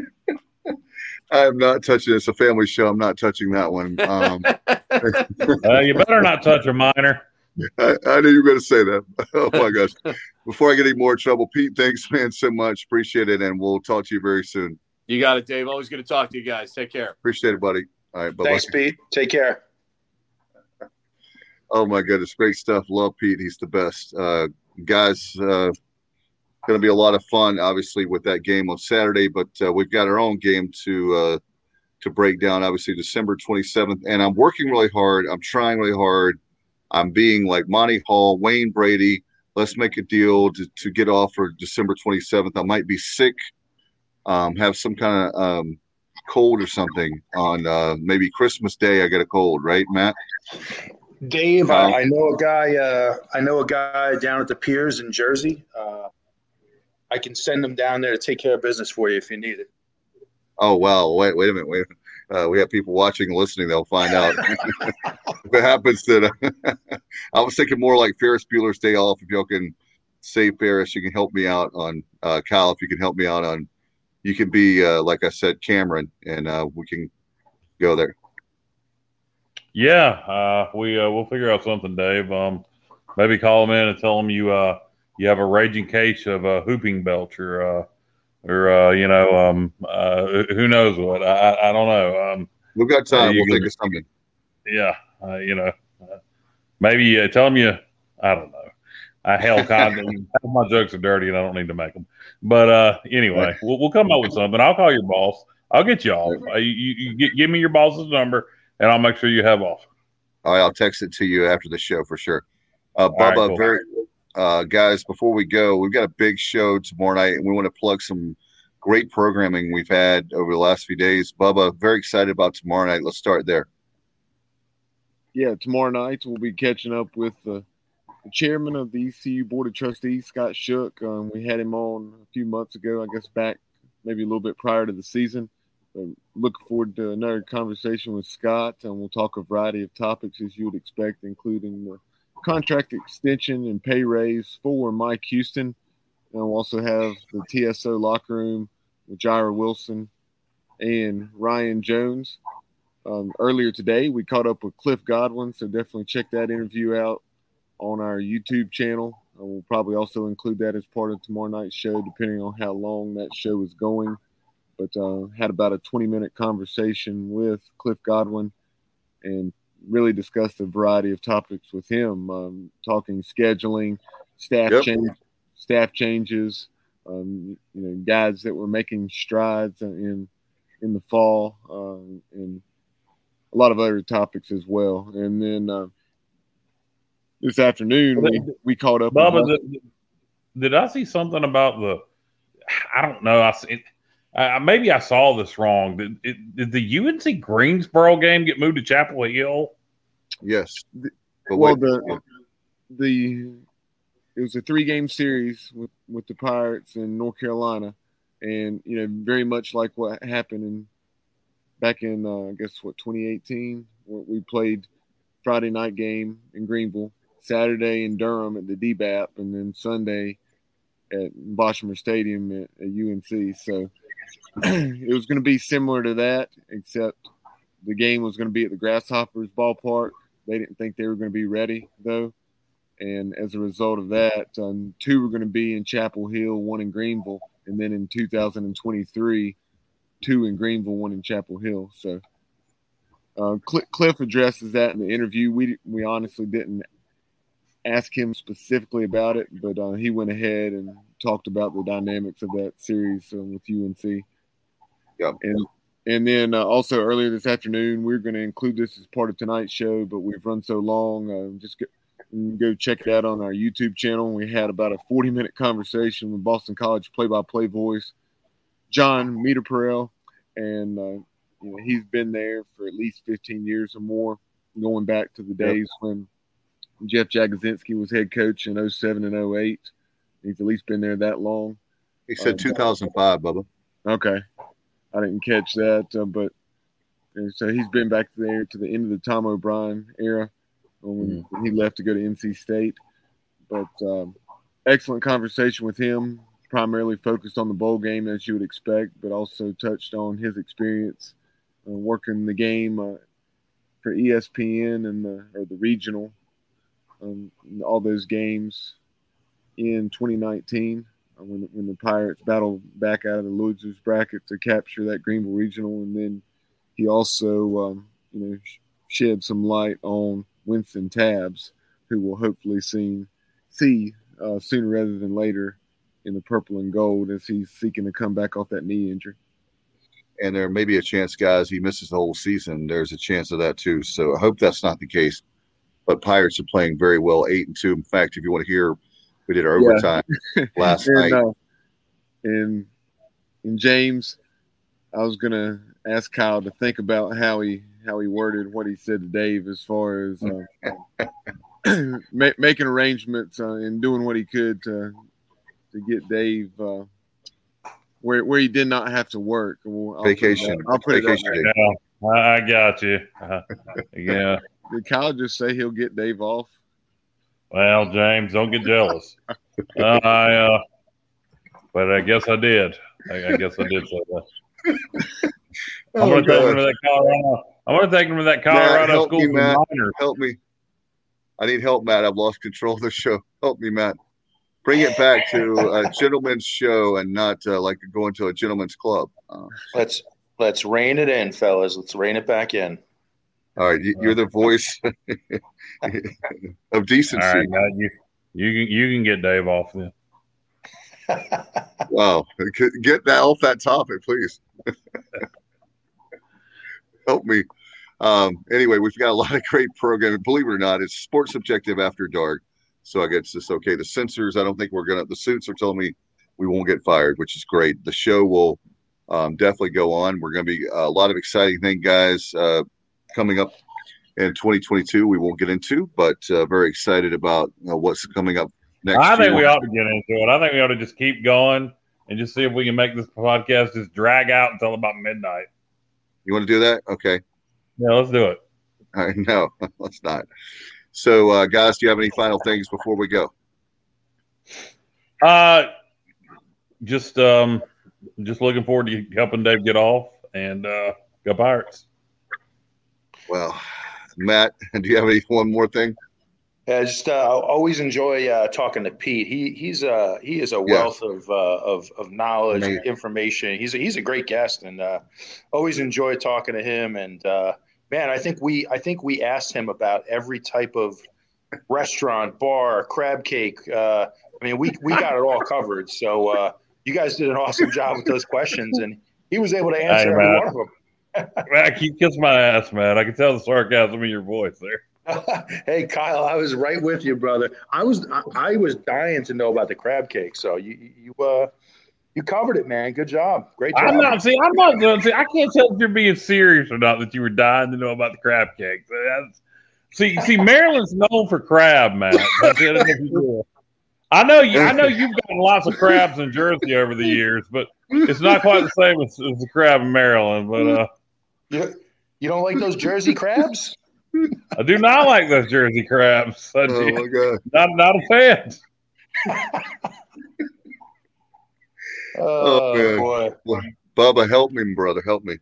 I am not touching it. It's a family show. I'm not touching that one. Um, uh, you better not touch a miner. I, I knew you were going to say that. Oh, my gosh. Before I get any more trouble, Pete, thanks, man, so much. Appreciate it, and we'll talk to you very soon. You got it, Dave. Always good to talk to you guys. Take care. Appreciate it, buddy. All right, bye-bye. Thanks, Pete. Take care. Oh, my goodness. Great stuff. Love Pete. He's the best. Uh, guys, uh, going to be a lot of fun, obviously, with that game on Saturday, but uh, we've got our own game to uh, to break down, obviously, December twenty-seventh. And I'm working really hard. I'm trying really hard. I'm being like Monty Hall, Wayne Brady. Let's make a deal to, to get off for December twenty-seventh. I might be sick, um, have some kind of um, cold or something on uh, maybe Christmas Day. I get a cold, right, Matt? Dave, um, I, I know a guy. Uh, I know a guy down at the Piers in Jersey. Uh, I can send them down there to take care of business for you if you need it. Oh, wow. Wait, wait a minute. Wait. Uh, we have people watching and listening. They'll find out. If it happens that uh, I was thinking more like Ferris Bueller's Day Off. If y'all can save Ferris, you can help me out on uh, Kyle. If you can help me out on, you can be, uh, like I said, Cameron, and uh, we can go there. Yeah, uh, we, uh, we'll figure out something, Dave. Um, maybe call them in and tell them you, uh, you have a raging case of a uh, whooping belch or, uh, or uh, you know, um, uh, who knows what? I, I don't know. Um, We've got time. uh, We'll can, think of something. Yeah, uh, you know, uh, maybe uh, tell them you, I don't know. I hell, kind of, my jokes are dirty and I don't need to make them. But uh, anyway, we'll, we'll come up with something. I'll call your boss. I'll get you off. Uh, you, you, you get, give me your boss's number, and I'll make sure you have off. All right, I'll text it to you after the show for sure. Uh, Bubba, right, cool. very uh, guys, before we go, we've got a big show tomorrow night, and we want to plug some great programming we've had over the last few days. Bubba, very excited about tomorrow night. Let's start there. Yeah, tomorrow night we'll be catching up with the, the chairman of the E C U Board of Trustees, Scott Shook. Um, we had him on a few months ago, I guess back maybe a little bit prior to the season. So looking forward to another conversation with Scott, and we'll talk a variety of topics as you would expect, including the contract extension and pay raise for Mike Houston. And we'll also have the T S O locker room with Jaira Wilson and Ryan Jones. Um, earlier today, we caught up with Cliff Godwin, so definitely check that interview out on our YouTube channel. Uh, we'll probably also include that as part of tomorrow night's show, depending on how long that show is going. But uh, had about a twenty-minute conversation with Cliff Godwin and really discussed a variety of topics with him, um, talking scheduling, staff Yep. change, staff changes, um, you know, guys that were making strides in in the fall, um, and a lot of other topics as well. And then uh, this afternoon we, we caught up. Bubba, with did, did I see something about the? I don't know. I see. Uh, maybe I saw this wrong. Did, it, did the U N C Greensboro game get moved to Chapel Hill? Yes. But well, wait, the the it was a three game series with, with the Pirates in North Carolina, and you know, very much like what happened in back in uh, I guess what twenty eighteen, where we played Friday night game in Greenville, Saturday in Durham at the D B A P, and then Sunday at Boshamer Stadium at, at U N C. So it was going to be similar to that, except the game was going to be at the Grasshoppers ballpark. They didn't think they were going to be ready, though. And as a result of that, um, two were going to be in Chapel Hill, one in Greenville. And then in two thousand twenty-three, two in Greenville, one in Chapel Hill. So uh, Cl- Cliff addresses that in the interview. We we honestly didn't ask him specifically about it, but uh, he went ahead and talked about the dynamics of that series uh, with U N C. Yep. And and then uh, also earlier this afternoon, we're going to include this as part of tonight's show, but we've run so long, uh, just get, go check it out on our YouTube channel. We had about a forty-minute conversation with Boston College play-by-play voice, John Meterperel, and uh, you know, he's been there for at least fifteen years or more, going back to the days yep. when Jeff Jagodzinski was head coach in oh seven and oh eight. He's at least been there that long. He said uh, two thousand five, Bubba. Okay. I didn't catch that, uh, but and so he's been back there to the end of the Tom O'Brien era when, mm. when he left to go to N C State. But um, excellent conversation with him, primarily focused on the bowl game, as you would expect, but also touched on his experience uh, working the game uh, for E S P N and the, or the regional, um, all those games in twenty nineteen. When, when the Pirates battled back out of the losers bracket to capture that Greenville Regional. And then he also, um, you know, shed some light on Winston Tabbs, who will hopefully see, see uh, sooner rather than later in the purple and gold as he's seeking to come back off that knee injury. And there may be a chance, guys, he misses the whole season. There's a chance of that too. So I hope that's not the case. But Pirates are playing very well, eight and two. In fact, if you want to hear, we did our overtime yeah. last and, night. Uh, and, and James, I was going to ask Kyle to think about how he how he worded what he said to Dave as far as uh, ma- making arrangements uh, and doing what he could to to get Dave uh, where where he did not have to work. I'll Vacation. Put I'll put Vacation it yeah, I got you. Uh, yeah. Did Kyle just say he'll get Dave off? Well, James, don't get jealous. uh, I, uh, but I guess I did. I, I guess I did say that. oh, I'm going to take God. him to that Colorado. I'm going to take him to that Colorado Matt, school me, Matt. minors. Help me. I need help, Matt. I've lost control of the show. Help me, Matt. Bring it back to a gentleman's show and not uh, like going to a gentleman's club. Uh, let's let's rein it in, fellas. Let's rein it back in. All right, you, you're the voice of decency. All right, now you you can you can get Dave off then. Wow, get that off that topic, please. Help me. Um, anyway, we've got a lot of great programming. Believe it or not, it's Sports Objective After Dark. So I guess it's okay. The censors, I don't think we're gonna. The suits are telling me we won't get fired, which is great. The show will um, definitely go on. We're gonna be a lot of exciting things, guys, uh, coming up in twenty twenty-two. We won't get into, but uh, very excited about you know, what's coming up next. I think year. we ought to get into it. I think we ought to just keep going and just see if we can make this podcast just drag out until about midnight. You want to do that? Okay. Yeah, let's do it. All right, no, let's not. So, uh, guys, do you have any final things before we go? Uh, just um, just looking forward to helping Dave get off and uh, go Pirates. Well, Matt, do you have any one more thing? Yeah, just uh, always enjoy uh, talking to Pete. He he's uh he is a wealth yeah. of uh, of of knowledge, and information. He's a, he's a great guest, and uh, always enjoy talking to him. And uh, man, I think we I think we asked him about every type of restaurant, bar, crab cake. Uh, I mean, we we got it all covered. So uh, you guys did an awesome job with those questions, and he was able to answer hey, every one of them. Man, I keep kissing my ass, man. I can tell the sarcasm in your voice there. Hey, Kyle, I was right with you, brother. I was I, I was dying to know about the crab cake. So you you uh you covered it, man. Good job. Great job. I'm not see. I'm not going to see. I can't tell if you're being serious or not that you were dying to know about the crab cake. That's, see, see, Maryland's known for crab, man. I know you. I know you've gotten lots of crabs in Jersey over the years, but it's not quite the same as, as the crab in Maryland. But uh, you, you don't like those Jersey crabs? I do not like those Jersey crabs. I oh my god! Not not a fan. oh, oh boy, Bubba, help me, brother, help me.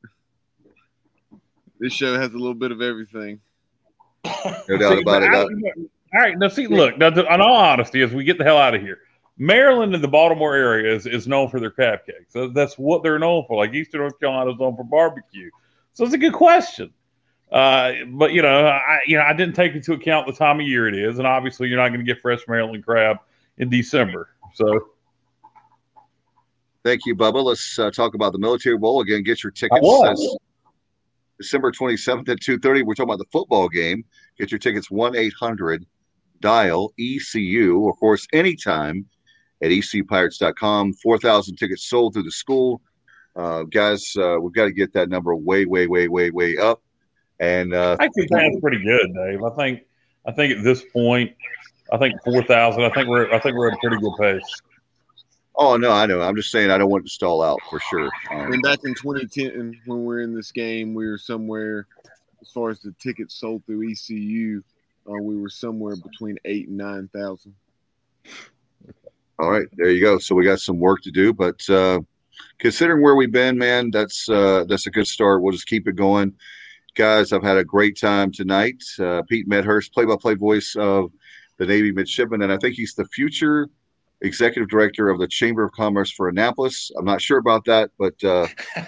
This show has a little bit of everything. No doubt see, about it. I, all right, now see, look, now, in all honesty, as we get the hell out of here, Maryland and the Baltimore area is, is known for their crab cakes. So that's what they're known for. Like Eastern North Carolina is known for barbecue. So it's a good question. Uh, but you know, I you know I didn't take into account the time of year it is, and obviously you're not going to get fresh Maryland crab in December. So, thank you, Bubba. Let's uh, talk about the Military Bowl again. Get your tickets. That's December twenty-seventh at two thirty. We're talking about the football game. Get your tickets one eight hundred dial E C U. Of course, anytime at E C U Pirates dot com. Four thousand tickets sold through the school. Uh, guys, uh, we've got to get that number way, way, way, way, way up. And uh, I think that's pretty good, Dave. I think I think at this point, I think four thousand. I think we're I think we're at a pretty good pace. Oh no, I know. I'm just saying I don't want it to stall out for sure. Um, and back in twenty ten, when we were in this game, we were somewhere as far as the tickets sold through E C U. Uh, we were somewhere between eight and nine thousand. All right, there you go. So we got some work to do, but uh, considering where we've been, man, that's uh, that's a good start. We'll just keep it going. Guys, I've had a great time tonight. Uh, Pete Medhurst, play-by-play voice of the Navy midshipman, and I think he's the future executive director of the Chamber of Commerce for Annapolis. I'm not sure about that, but uh,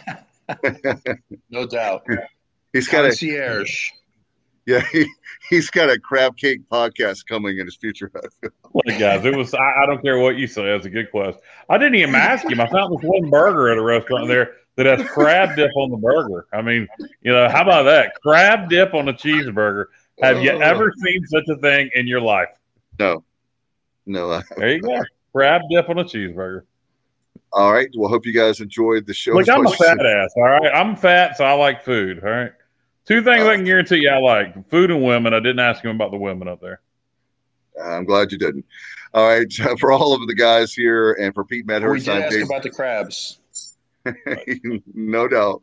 no doubt. He's got concierge. a yeah, he, he's got a crab cake podcast coming in his future. Look, guys, it was. I, I don't care what you say. That's a good question. I didn't even ask him. I found this one burger at a restaurant there that has crab dip on the burger. I mean, you know, how about that? Crab dip on a cheeseburger. Have you ever seen such a thing in your life? No. No. There you go. Crab dip on a cheeseburger. All right. Well, hope you guys enjoyed the show. Look, I'm a fat ass, all right? I'm fat, so I like food, all right? Two things uh, I can guarantee you I like. Food and women. I didn't ask him about the women up there. I'm glad you didn't. All right. For all of the guys here and for Pete Medhurst. We did ask Dave, about the crabs. No doubt.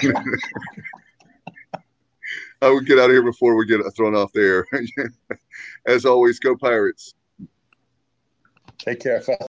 I would get out of here before we get thrown off there. As always, go Pirates. Take care, fellas.